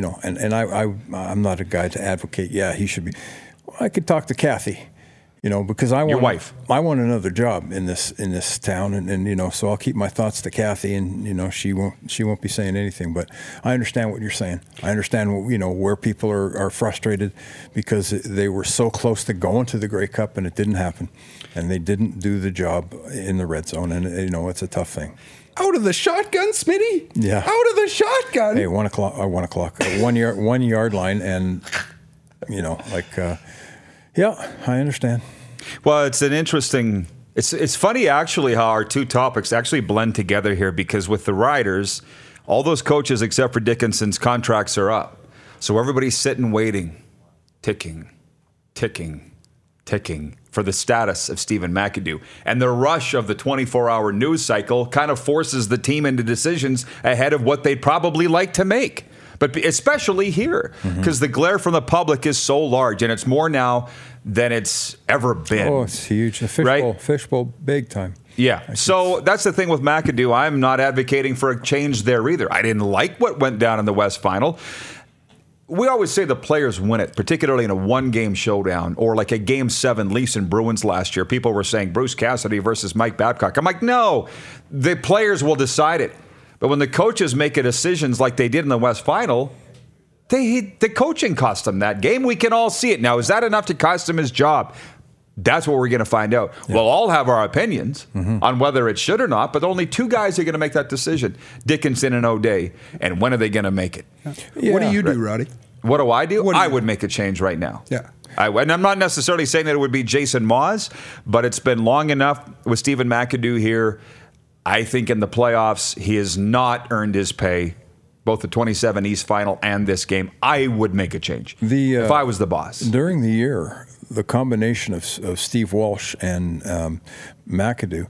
Speaker 4: I'm not a guy to advocate. Yeah, he should be. Well, I could talk to Kathy. Because I want
Speaker 2: your wife.
Speaker 4: I want another job in this town, and so I'll keep my thoughts to Kathy, and she won't be saying anything. But I understand what you're saying. I understand where people are frustrated because they were so close to going to the Grey Cup and it didn't happen, and they didn't do the job in the red zone, and it's a tough thing.
Speaker 3: Out of the shotgun, Smitty.
Speaker 4: Yeah.
Speaker 3: Out of the shotgun.
Speaker 4: Hey, 1 o'clock. 1 yard line, and yeah, I understand.
Speaker 2: Well, it's an interesting. It's funny actually how our two topics actually blend together here because with the Riders, all those coaches except for Dickinson's contracts are up, so everybody's sitting waiting, ticking for the status of Stephen McAdoo. And the rush of the 24-hour news cycle kind of forces the team into decisions ahead of what they'd probably like to make. But especially here, because the glare from the public is so large, and it's more now than it's ever been.
Speaker 4: Oh, it's huge. The fishbowl, big time.
Speaker 2: Yeah. So that's the thing with McAdoo. I'm not advocating for a change there either. I didn't like what went down in the West Final. We always say the players win it, particularly in a one-game showdown or like a Game 7 Leafs and Bruins last year. People were saying Bruce Cassidy versus Mike Babcock. I'm like, no, the players will decide it. But when the coaches make decisions like they did in the West Final, the coaching cost them that game. We can all see it. Now, is that enough to cost him his job? That's what we're going to find out. Yeah. We'll all have our opinions on whether it should or not, but only two guys are going to make that decision, Dickinson and O'Day. And when are they going to make it?
Speaker 3: Yeah. What do you do, Roddy?
Speaker 2: What do I do? I would make a change right now.
Speaker 3: Yeah.
Speaker 2: And I'm not necessarily saying that it would be Jason Maas, but it's been long enough with Stephen McAdoo here. I think in the playoffs, he has not earned his pay, both the 27 East Final and this game. I would make a change if I was the boss.
Speaker 4: During the year, the combination of Steve Walsh and McAdoo,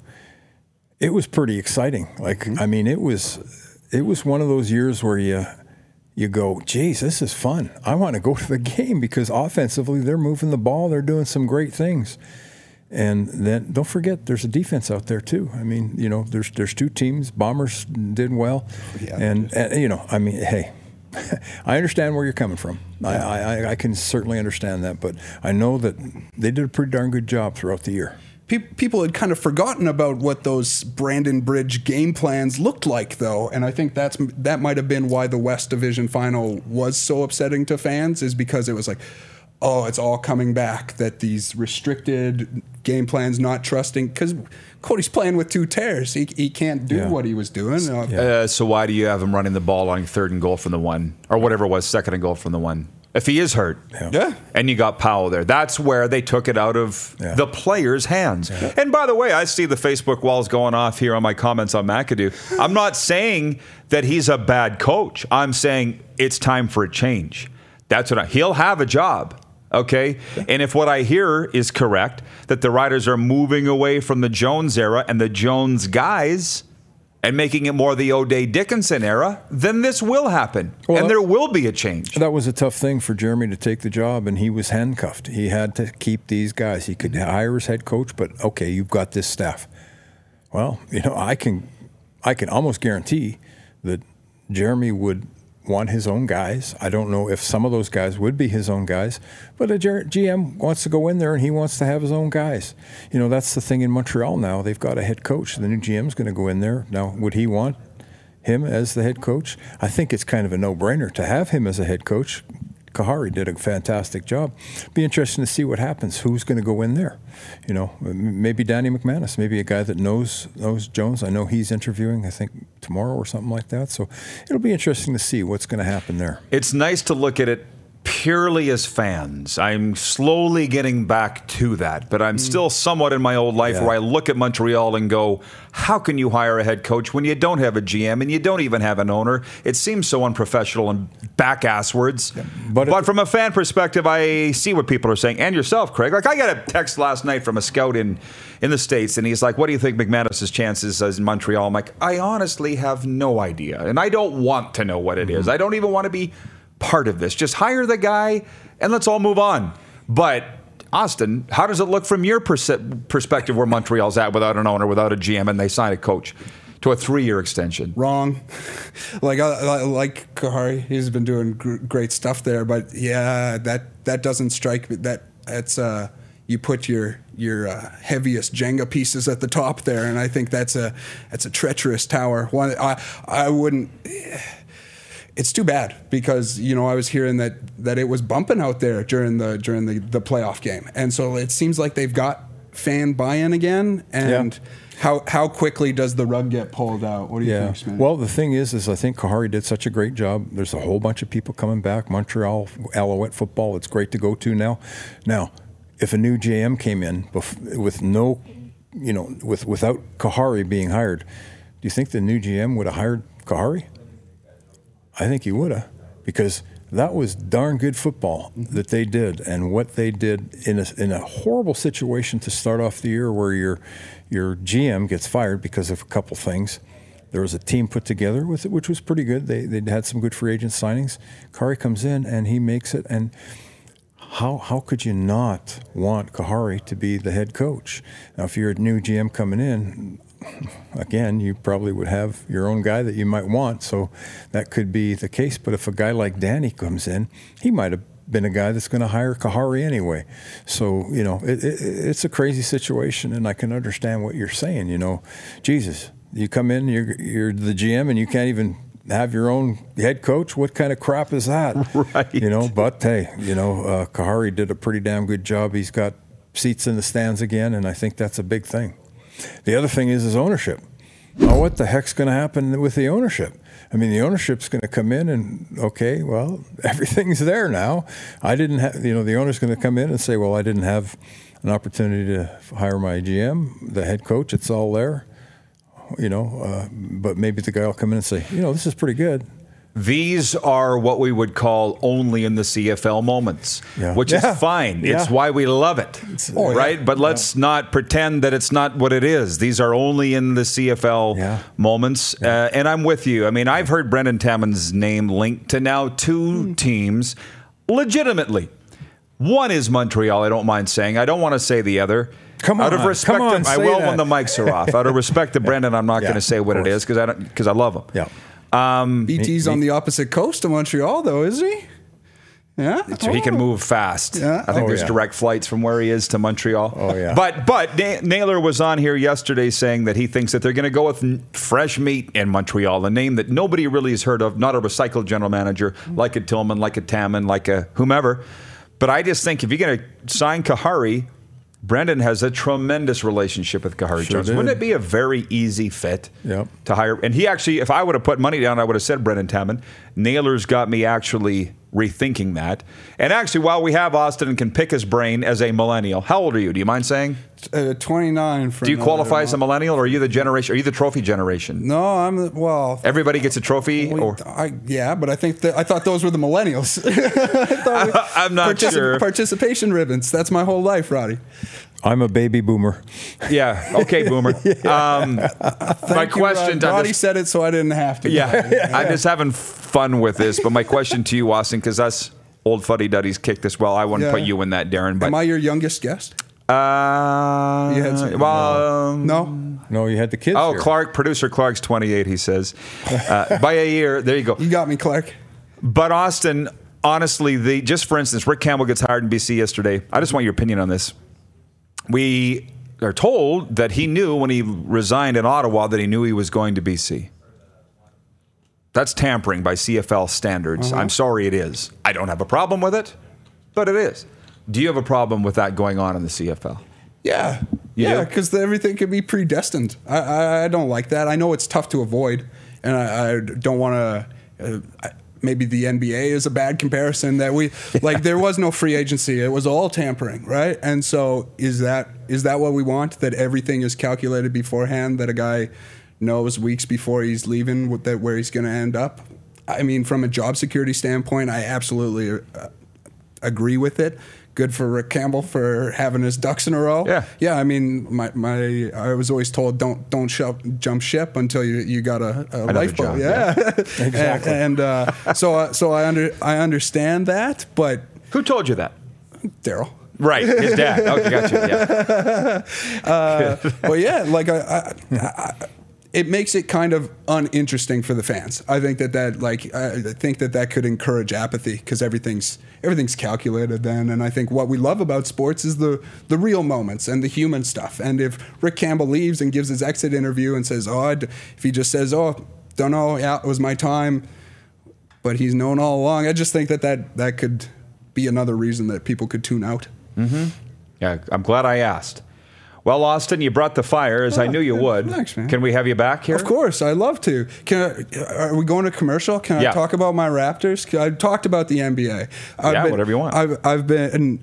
Speaker 4: it was pretty exciting. I mean, it was one of those years where you go, geez, this is fun. I want to go to the game because offensively they're moving the ball. They're doing some great things. And then don't forget, there's a defense out there too. I mean, there's two teams. Bombers did well, and I mean, hey, I understand where you're coming from. I can certainly understand that, but I know that they did a pretty darn good job throughout the year.
Speaker 3: People had kind of forgotten about what those Brandon Bridge game plans looked like, though, and I think that might have been why the West Division Final was so upsetting to fans, is because it was like, oh, it's all coming back, that these restricted game plans, not trusting, because Cody's playing with two tears. He can't do what he was doing.
Speaker 2: So why do you have him running the ball on 3rd and goal from the 1, or whatever it was, 2nd and goal from the 1? if he is hurt.
Speaker 3: Yeah.
Speaker 2: And you got Powell there. That's where they took it out of the players' hands. Yeah. And by the way, I see the Facebook walls going off here on my comments on McAdoo. I'm not saying that he's a bad coach. I'm saying it's time for a change. That's what he'll have a job. Okay? And if what I hear is correct, that the Riders are moving away from the Jones era and the Jones guys and making it more the O'Day Dickinson era, then this will happen. And there will be a change.
Speaker 4: That was a tough thing for Jeremy to take the job, and he was handcuffed. He had to keep these guys. He could hire his head coach, but okay, you've got this staff. Well, I can almost guarantee that Jeremy would want his own guys. I don't know if some of those guys would be his own guys, but a GM wants to go in there and he wants to have his own guys. That's the thing in Montreal now. They've got a head coach. The new GM's going to go in there. Now, would he want him as the head coach? I think it's kind of a no-brainer to have him as a head coach. Kahari did a fantastic job. Be interesting to see what happens. Who's going to go in there? Maybe Danny McManus, maybe a guy that knows Jones. I know he's interviewing, I think, tomorrow or something like that. So it'll be interesting to see what's going to happen there.
Speaker 2: It's nice to look at it purely as fans. I'm slowly getting back to that, but I'm still somewhat in my old life where I look at Montreal and go, how can you hire a head coach when you don't have a GM and you don't even have an owner? It seems so unprofessional and back-asswards. Yeah, but from a fan perspective, I see what people are saying. And yourself, Craig. Like, I got a text last night from a scout in the States, and he's like, what do you think McManus's chances is in Montreal? I'm like, I honestly have no idea. And I don't want to know what it is. I don't even want to be part of this. Just hire the guy and let's all move on. But Austin, how does it look from your perspective where Montreal's at without an owner, without a GM, and they sign a coach to a 3-year extension?
Speaker 3: Wrong. Like Kahari, he's been doing great stuff there, but that doesn't strike me. That's you put your heaviest Jenga pieces at the top there, and I think that's a treacherous tower. I wouldn't. It's too bad because I was hearing that it was bumping out there during the playoff game, and so it seems like they've got fan buy-in again. And how quickly does the rug get pulled out? What do you think, Smith?
Speaker 4: Well, the thing is I think Kahari did such a great job. There's a whole bunch of people coming back. Montreal Alouette football, it's great to go to now. Now, if a new GM came in with no, without Kahari being hired, do you think the new GM would have hired Kahari? I think he would have, because that was darn good football that they did, and what they did in a horrible situation to start off the year where your GM gets fired because of a couple things. There was a team put together with it, which was pretty good. They had some good free agent signings. Kahari comes in and he makes it, and how could you not want Kahari to be the head coach? Now, if you're a new GM coming in, again, you probably would have your own guy that you might want, so that could be the case. But if a guy like Danny comes in, he might have been a guy that's going to hire Kahari anyway. So, it's a crazy situation, and I can understand what you're saying. Jesus, you come in, you're the GM, and you can't even have your own head coach. What kind of crap is that?
Speaker 2: Right.
Speaker 4: But hey, Kahari did a pretty damn good job. He's got seats in the stands again, and I think that's a big thing. The other thing is ownership. Well, what the heck's going to happen with the ownership? I mean, the ownership's going to come in and, okay, well, everything's there now. I didn't have, the owner's going to come in and say, well, I didn't have an opportunity to hire my GM, the head coach, it's all there. But maybe the guy will come in and say, this is pretty good.
Speaker 2: These are what we would call only in the CFL moments, which is fine. Yeah. It's why we love it, right? Yeah. But let's not pretend that it's not what it is. These are only in the CFL moments. Yeah. And I'm with you. I mean, I've heard Brendan Taman's name linked to now 2 teams legitimately. One is Montreal, I don't mind saying. I don't want to say the other. Out of respect, I will when the mics are off. Out of respect to Brendan, I'm not going to say what it is because I love him.
Speaker 4: Yeah.
Speaker 3: BT's on the opposite coast of Montreal, though, is he? Yeah.
Speaker 2: So he can move fast. Yeah. I think there's direct flights from where he is to Montreal.
Speaker 4: Oh, yeah.
Speaker 2: But Naylor was on here yesterday saying that he thinks that they're going to go with fresh meat in Montreal, a name that nobody really has heard of, not a recycled general manager like a Tillman, like a Taman, like a whomever. But I just think if you're going to sign Kahari, Brendan has a tremendous relationship with Kahari Jones. Wouldn't it be a very easy fit to hire? And he actually, if I would have put money down, I would have said Brendan Taman. Naylor's got me actually rethinking that. And actually, while we have Austin and can pick his brain as a millennial, how old are you? Do you mind saying?
Speaker 3: 29.
Speaker 2: Do you qualify as a millennial, or are you the generation? Are you the trophy generation?
Speaker 3: No,
Speaker 2: everybody gets a trophy.
Speaker 3: But I think I thought those were the millennials.
Speaker 2: I'm not sure.
Speaker 3: Participation ribbons. That's my whole life, Roddy.
Speaker 4: I'm a baby boomer.
Speaker 2: Yeah. Okay, boomer. My question.
Speaker 3: Roddy said it, so I didn't have to.
Speaker 2: Yeah. I'm just having fun with this. But my question to you, Austin, because us old fuddy-duddies kicked this well, I wouldn't put you in that, Darren. But
Speaker 3: am I your youngest guest?
Speaker 2: No.
Speaker 4: No, you had the kids.
Speaker 2: Oh,
Speaker 4: here.
Speaker 2: producer Clark's 28, he says. By a year. There you go.
Speaker 3: You got me, Clark.
Speaker 2: But Austin, honestly, just for instance, Rick Campbell gets hired in BC yesterday. I just want your opinion on this. We are told that he knew when he resigned in Ottawa that he knew he was going to BC. That's tampering by CFL standards. I'm sorry, it is. I don't have a problem with it, but it is. Do you have a problem with that going on in the CFL?
Speaker 3: Yeah. Because everything can be predestined. I don't like that. I know it's tough to avoid, and I don't want to. Maybe the NBA is a bad comparison. That there was no free agency. It was all tampering, right? And so is that what we want? That everything is calculated beforehand. That a guy knows weeks before he's leaving where he's going to end up. I mean, from a job security standpoint, I absolutely agree with it. Good for Rick Campbell for having his ducks in a row. Yeah. I mean, I was always told don't jump ship until you got a lifeboat. Yeah,
Speaker 4: exactly.
Speaker 3: and so I understand that, but
Speaker 2: who told you that?
Speaker 3: Daryl.
Speaker 2: Right, his dad. Okay, gotcha. Yeah.
Speaker 3: But yeah, it makes it kind of uninteresting for the fans. I think that could encourage apathy because everything's calculated then. And I think what we love about sports is the real moments and the human stuff. And if Rick Campbell leaves and gives his exit interview and says, if he just says, don't know, it was my time, but he's known all along, I just think that could be another reason that people could tune out.
Speaker 2: Mm-hmm. Yeah, I'm glad I asked. Well, Austin, you brought the fire, as I knew you would.
Speaker 3: Thanks, man.
Speaker 2: Can we have you back here?
Speaker 3: Of course, I'd love to. Are we going to commercial? Can I talk about my Raptors? I talked about the NBA.
Speaker 2: Whatever you want.
Speaker 3: I've been.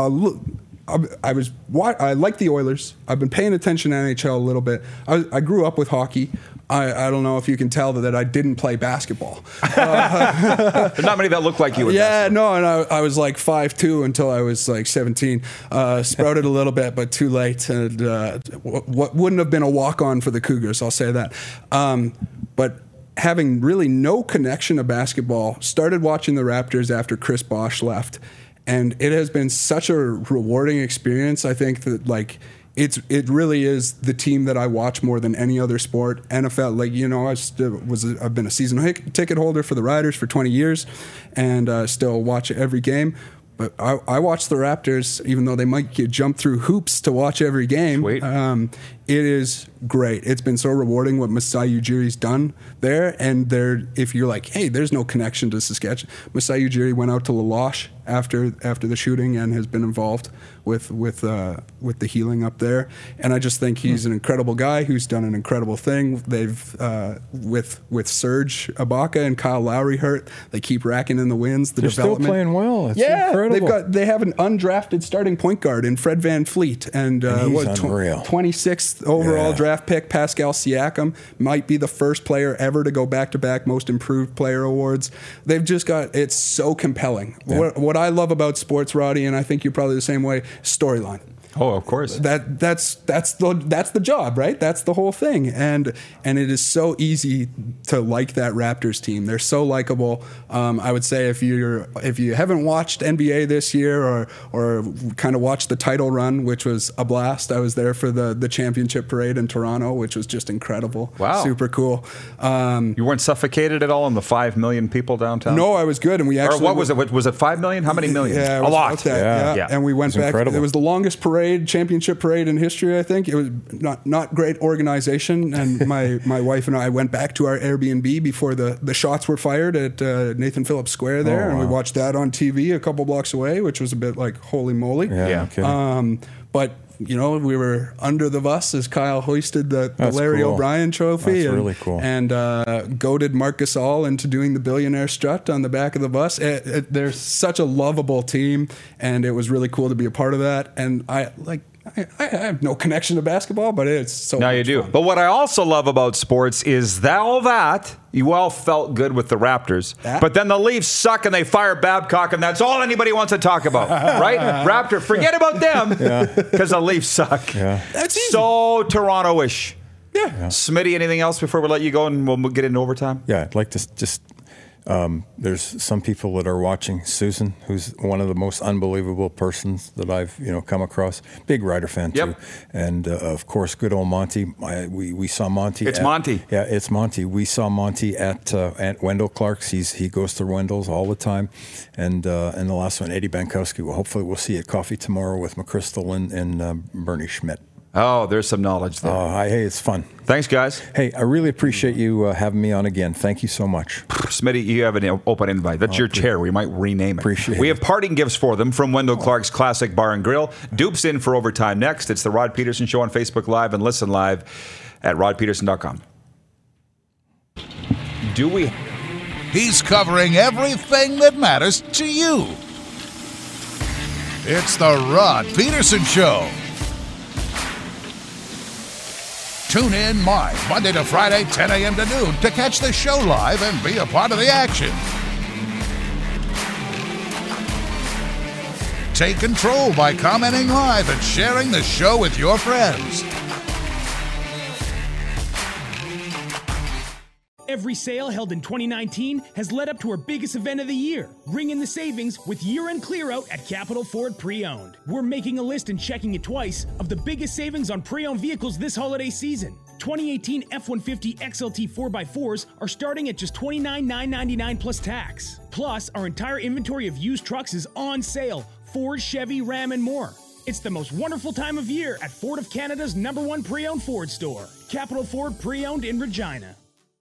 Speaker 3: I like the Oilers. I've been paying attention to NHL a little bit. I grew up with hockey. I don't know if you can tell that I didn't play basketball.
Speaker 2: There's not many that look like you.
Speaker 3: And I was like 5'2" until I was like 17. Sprouted a little bit, but too late. And what wouldn't have been a walk-on for the Cougars, I'll say that. But having really no connection to basketball, started watching the Raptors after Chris Bosh left. And it has been such a rewarding experience. I think that it really is the team that I watch more than any other sport. NFL, I've been a season ticket holder for the Riders for 20 years, and still watch every game. But I watch the Raptors, even though they might jump through hoops to watch every game.
Speaker 2: Sweet.
Speaker 3: It is great. It's been so rewarding what Masai Ujiri's done there. And if you're like, hey, there's no connection to Saskatchewan, Masai Ujiri went out to La Loche after the shooting and has been involved with the healing up there. And I just think he's an incredible guy who's done an incredible thing. They've with Serge Ibaka and Kyle Lowry hurt, they keep racking in the wins.
Speaker 4: They're still playing well. It's incredible.
Speaker 3: They have an undrafted starting point guard in Fred Van Fleet, and
Speaker 4: he's unreal.
Speaker 3: 26th overall draft pick Pascal Siakam might be the first player ever to go back-to-back Most Improved Player awards. They've just got, it's so compelling. Yeah. What I love about sports, Roddy, and I think you're probably the same way, storyline.
Speaker 2: Oh, of course.
Speaker 3: That's the job, right? That's the whole thing, and it is so easy to like that Raptors team. They're so likable. I would say if you haven't watched NBA this year or kind of watched the title run, which was a blast. I was there for the championship parade in Toronto, which was just incredible.
Speaker 2: Wow,
Speaker 3: super cool.
Speaker 2: You weren't suffocated at all in the 5 million people downtown?
Speaker 3: No, I was good, and we actually.
Speaker 2: Or what was it? Was it 5 million? How many million?
Speaker 3: Yeah,
Speaker 2: a lot.
Speaker 3: Yeah, and we went back.
Speaker 4: Incredible.
Speaker 3: It was the longest championship parade in history, I think. It was not great organization, and my wife and I went back to our Airbnb before the shots were fired at Nathan Phillips Square there, and we watched that on TV a couple blocks away, which was a bit like, holy moly.
Speaker 4: Yeah. Okay.
Speaker 3: But we were under the bus as Kyle hoisted the
Speaker 4: That's
Speaker 3: Larry
Speaker 4: cool.
Speaker 3: O'Brien trophy.
Speaker 4: That's really cool.
Speaker 3: And goaded Marc Gasol into doing the billionaire strut on the back of the bus. They're such a lovable team, and it was really cool to be a part of that. And I have no connection to basketball, but it's so
Speaker 2: Now you do. But what I also love about sports is that you all felt good with the Raptors, but then the Leafs suck and they fire Babcock, and that's all anybody wants to talk about, right? Raptor, forget about them because the Leafs suck.
Speaker 4: Yeah.
Speaker 3: That's easy.
Speaker 2: So Toronto-ish.
Speaker 3: Yeah.
Speaker 2: Smitty, anything else before we let you go and we'll get into overtime?
Speaker 4: Yeah, I'd like to just. There's some people that are watching. Susan, who's one of the most unbelievable persons that I've come across. Big Rider fan too, and of course, good old Monty. We saw Monty.
Speaker 2: It's Monty.
Speaker 4: Yeah, it's Monty. We saw Monty at Wendell Clark's. He goes to Wendell's all the time, and the last one, Eddie Bankowski. Well, hopefully we'll see you at coffee tomorrow with McChrystal and Bernie Schmidt.
Speaker 2: Oh, there's some knowledge there.
Speaker 4: Hey, it's fun.
Speaker 2: Thanks, guys.
Speaker 4: Hey, I really appreciate you having me on again. Thank you so much.
Speaker 2: Smitty, you have an open invite. That's your chair. We might rename it.
Speaker 4: Appreciate
Speaker 2: We
Speaker 4: it.
Speaker 2: have parting gifts for them from Wendell Clark's Classic Bar and Grill. Dupe's in for overtime next. It's the Rod Peterson Show on Facebook Live, and listen live at rodpeterson.com.
Speaker 1: He's covering everything that matters to you. It's the Rod Peterson Show. Tune in live Monday to Friday, 10 a.m. to noon to catch the show live and be a part of the action. Take control by commenting live and sharing the show with your friends.
Speaker 5: Every sale held in 2019 has led up to our biggest event of the year. Ring in the savings with year-end clear-out at Capital Ford Pre-Owned. We're making a list and checking it twice of the biggest savings on pre-owned vehicles this holiday season. 2018 F-150 XLT 4x4s are starting at just $29,999 plus tax. Plus, our entire inventory of used trucks is on sale. Ford, Chevy, Ram, and more. It's the most wonderful time of year at Ford of Canada's #1 pre-owned Ford store. Capital Ford Pre-Owned in Regina.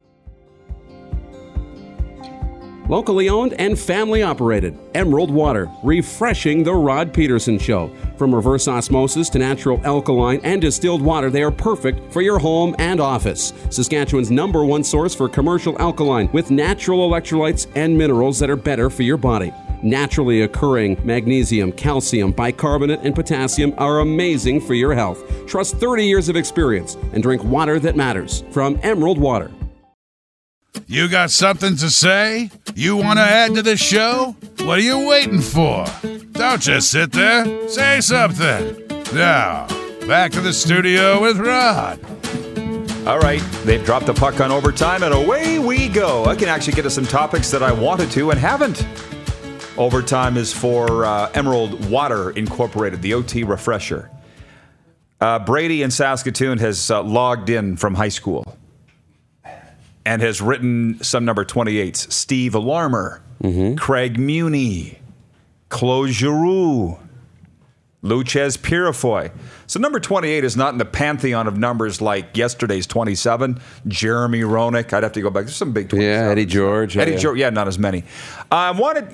Speaker 13: Locally owned and family operated. Emerald Water, refreshing the Rod Peterson Show. From reverse osmosis to natural alkaline and distilled water, they are perfect for your home and office. Saskatchewan's #1 source for commercial alkaline with natural electrolytes and minerals that are better for your body. Naturally occurring magnesium, calcium, bicarbonate, and potassium are amazing for your health. Trust 30 years of experience and drink water that matters from Emerald Water.
Speaker 1: You got something to say? You want to add to the show? What are you waiting for? Don't just sit there. Say something. Now, back to the studio with Rod.
Speaker 2: All right, they've dropped the puck on overtime, and away we go. I can actually get to some topics that I wanted to and haven't. Overtime is for Emerald Water Incorporated, the OT refresher. Brady in Saskatoon has logged in from high school and has written some number 28s. Steve Alarmer, Craig Muni, Claude Giroux, Luchez Purifoy. So number 28 is not in the pantheon of numbers like yesterday's 27. Jeremy Roenick. I'd have to go back. There's some big 27s.
Speaker 15: Yeah, Eddie George.
Speaker 2: George, not as many. I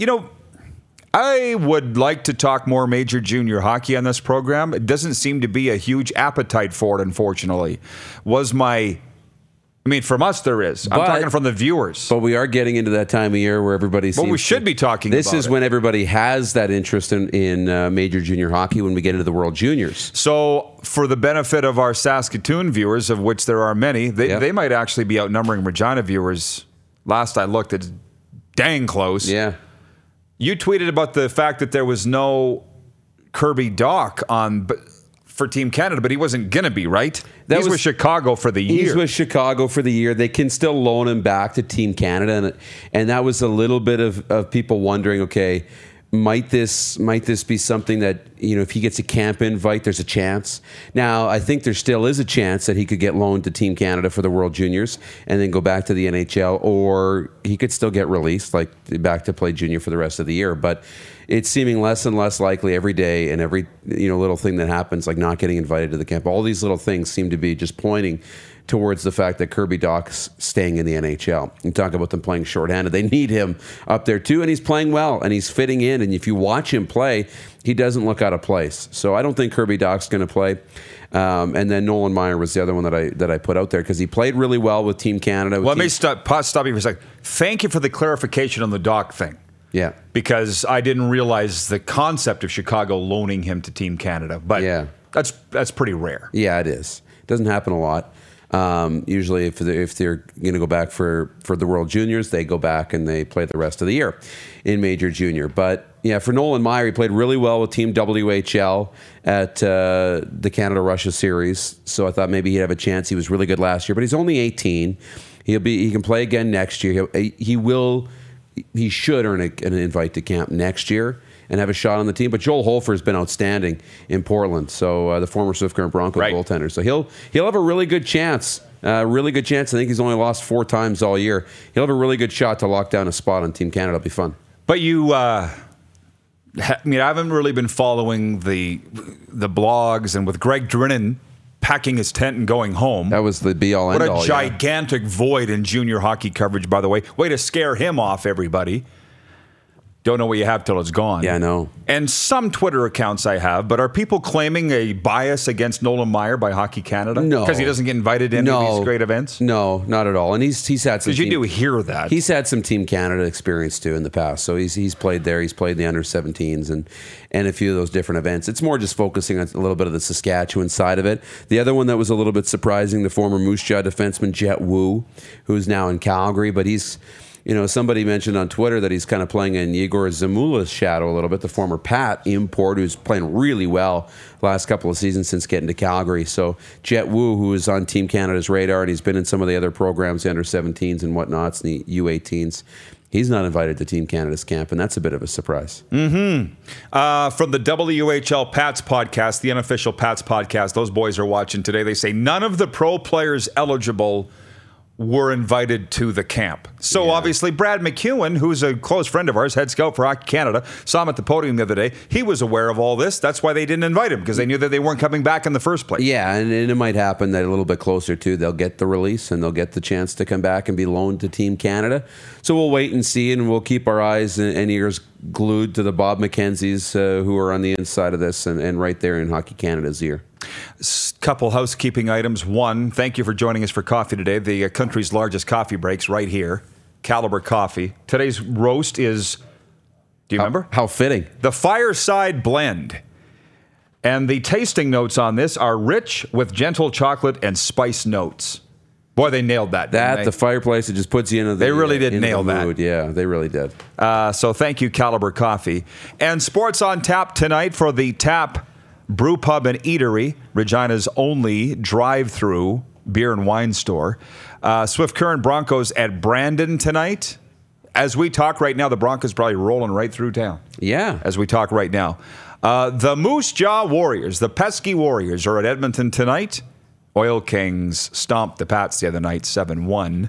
Speaker 2: would like to talk more major junior hockey on this program. It doesn't seem to be a huge appetite for it, unfortunately. From us there is. I'm talking from the viewers.
Speaker 15: But we are getting into that time of year where everybody seems
Speaker 2: we should be talking about it.
Speaker 15: This is when everybody has that interest in major junior hockey when we get into the World Juniors.
Speaker 2: So for the benefit of our Saskatoon viewers, of which there are many, they might actually be outnumbering Regina viewers. Last I looked, it's dang close.
Speaker 15: Yeah.
Speaker 2: You tweeted about the fact that there was no Kirby Dach for Team Canada, but he wasn't going to be, right? He's with Chicago for the year.
Speaker 15: He's with Chicago for the year. They can still loan him back to Team Canada. And that was a little bit of people wondering, okay, might this be something that, if he gets a camp invite, there's a chance. Now, I think there still is a chance that he could get loaned to Team Canada for the World Juniors and then go back to the NHL, or he could still get released, like back to play junior for the rest of the year. But it's seeming less and less likely every day, and every little thing that happens, like not getting invited to the camp. All these little things seem to be just pointing towards the fact that Kirby Dach's staying in the NHL. You talk about them playing shorthanded. They need him up there too, and he's playing well, and he's fitting in. And if you watch him play, he doesn't look out of place. So I don't think Kirby Dach's going to play. And then Nolan Meyer was the other one that I put out there because he played really well with Team Canada.
Speaker 2: Let me stop you for a second. Thank you for the clarification on the Dach thing.
Speaker 15: Yeah.
Speaker 2: Because I didn't realize the concept of Chicago loaning him to Team Canada. But that's pretty rare.
Speaker 15: Yeah, it is. It doesn't happen a lot. Usually if they're going to go back for the World Juniors, they go back and they play the rest of the year in Major Junior. But yeah, for Nolan Meyer, he played really well with Team WHL at the Canada-Russia series. So I thought maybe he'd have a chance. He was really good last year, but he's only 18. He can play again next year. He should earn an invite to camp next year and have a shot on the team. But Joel Hofer has been outstanding in Portland. So the former Swift Current Bronco goaltender. So he'll have a really good chance. Really good chance. I think he's only lost 4 times all year. He'll have a really good shot to lock down a spot on Team Canada. It'll be fun.
Speaker 2: But I haven't really been following the blogs, and with Greg Drinnan packing his tent and going home.
Speaker 15: That was the be-all, end-all.
Speaker 2: What a gigantic void in junior hockey coverage, by the way. Way to scare him off, everybody. Don't know what you have till it's gone.
Speaker 15: Yeah, I know.
Speaker 2: And some Twitter accounts I have, but are people claiming a bias against Nolan Meyer by Hockey Canada?
Speaker 15: No.
Speaker 2: Because he doesn't get invited to any of these great events?
Speaker 15: No, not at all. And he's had some...
Speaker 2: Because you do hear that.
Speaker 15: He's had some Team Canada experience, too, in the past. So he's played there. He's played the under-17s and a few of those different events. It's more just focusing on a little bit of the Saskatchewan side of it. The other one that was a little bit surprising, the former Moose Jaw defenseman Jet Wu, who's now in Calgary, but he's... somebody mentioned on Twitter that he's kind of playing in Yegor Zamula's shadow a little bit, the former Pat import, who's playing really well last couple of seasons since getting to Calgary. So Jet Wu, who is on Team Canada's radar, and he's been in some of the other programs, the under-17s and whatnots, and the U18s, he's not invited to Team Canada's camp, and that's a bit of a surprise.
Speaker 2: From the WHL Pats podcast, the unofficial Pats podcast, those boys are watching today. They say none of the pro players eligible were invited to the camp. So obviously Brad McEwen, who's a close friend of ours, head scout for Hockey Canada, saw him at the podium the other day. He was aware of all this. That's why they didn't invite him, because they knew that they weren't coming back in the first place.
Speaker 15: Yeah, and it might happen that a little bit closer too, they'll get the release and they'll get the chance to come back and be loaned to Team Canada. So we'll wait and see, and we'll keep our eyes and ears glued to the Bob McKenzies who are on the inside of this and right there in Hockey Canada's ear.
Speaker 2: Couple housekeeping items. One, thank you for joining us for coffee today. The country's largest coffee breaks right here, Caliber Coffee. Today's roast is, do you remember?
Speaker 15: How fitting.
Speaker 2: The Fireside Blend. And the tasting notes on this are rich with gentle chocolate and spice notes. Boy, they nailed that.
Speaker 15: The fireplace, it just puts you into the
Speaker 2: They really did nail that.
Speaker 15: Mood. Yeah, they really did.
Speaker 2: So thank you, Caliber Coffee. And Sports on Tap tonight for the Tap Brew Pub and Eatery, Regina's only drive-through beer and wine store. Swift Current Broncos at Brandon tonight. As we talk right now, the Broncos probably rolling right through town.
Speaker 15: Yeah.
Speaker 2: As we talk right now. The Moose Jaw Warriors, the pesky Warriors, are at Edmonton tonight. Oil Kings stomped the Pats the other night, 7-1.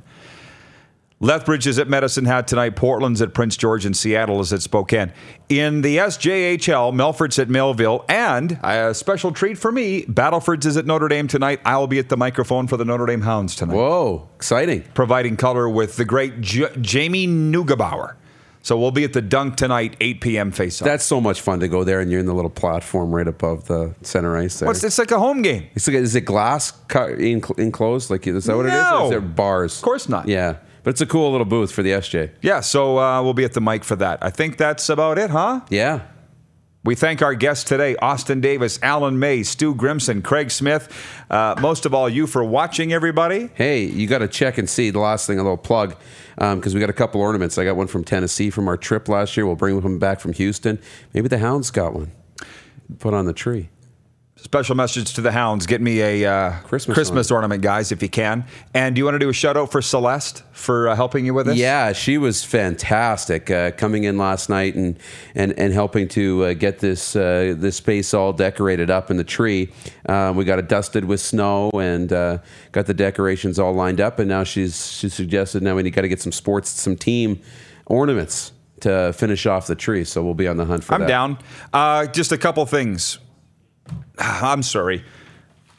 Speaker 2: Lethbridge is at Medicine Hat tonight. Portland's at Prince George, and Seattle is at Spokane. In the SJHL, Melford's at Millville, and a special treat for me, Battleford's is at Notre Dame tonight. I'll be at the microphone for the Notre Dame Hounds tonight.
Speaker 15: Whoa, exciting.
Speaker 2: Providing color with the great Jamie Neugebauer. So we'll be at the Dunk tonight, 8 p.m. face-off.
Speaker 15: That's so much fun to go there, and you're in the little platform right above the center ice there.
Speaker 2: It's like a home game.
Speaker 15: Is it glass enclosed? Like, is that what it is? Or is there bars?
Speaker 2: Of course not.
Speaker 15: Yeah. But it's a cool little booth for the SJ.
Speaker 2: Yeah, so we'll be at the mic for that. I think that's about it, huh?
Speaker 15: Yeah.
Speaker 2: We thank our guests today, Austin Davis, Alan May, Stu Grimson, Craig Smith. Most of all, you for watching, everybody.
Speaker 15: Hey, you got to check and see. The last thing, a little plug, because we got a couple ornaments. I got one from Tennessee from our trip last year. We'll bring them back from Houston. Maybe the Hounds got one. Put on the tree.
Speaker 2: Special message to the Hounds. Get me a Christmas ornament, guys, if you can. And do you want to do a shout-out for Celeste for helping you with this?
Speaker 15: Yeah, she was fantastic coming in last night and helping to get this space all decorated up in the tree. We got it dusted with snow and got the decorations all lined up. And now she suggested now we got to get some team ornaments to finish off the tree. So we'll be on the hunt for that.
Speaker 2: I'm down. Just a couple things. I'm sorry.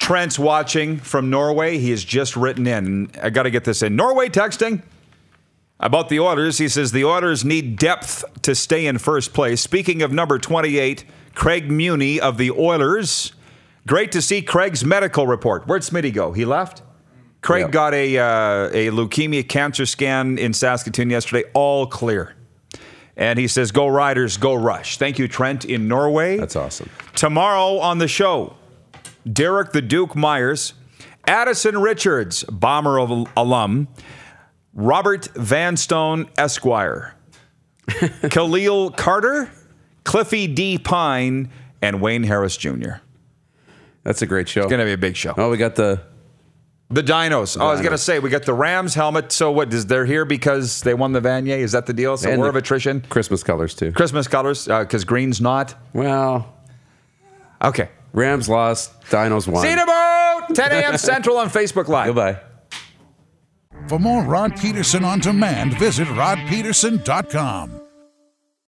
Speaker 2: Trent's watching from Norway. He has just written in. I got to get this in. Norway texting about the Oilers. He says the Oilers need depth to stay in first place. Speaking of number 28, Craig Muni of the Oilers. Great to see Craig's medical report. Where'd Smitty go? He left? Craig got a leukemia cancer scan in Saskatoon yesterday. All clear. And he says, go Riders, go Rush. Thank you, Trent, in Norway.
Speaker 15: That's awesome.
Speaker 2: Tomorrow on the show, Derek the Duke Myers, Addison Richards, Bomber alum, Robert Vanstone Esquire, Khalil Carter, Cliffy D. Pine, and Wayne Harris Jr.
Speaker 15: That's a great show.
Speaker 2: It's going to be a big show.
Speaker 15: Oh, we got the
Speaker 2: Dinos. I was going to say, we got the Rams helmet. So what, they're here because they won the Vanier? Is that the deal? So war of attrition?
Speaker 15: Christmas colors, too.
Speaker 2: Christmas colors, because green's not?
Speaker 15: Well.
Speaker 2: Okay.
Speaker 15: Rams lost, Dinos won.
Speaker 2: See you tomorrow, 10 a.m. Central on Facebook Live.
Speaker 15: Goodbye.
Speaker 1: For more Rod Peterson on demand, visit rodpeterson.com.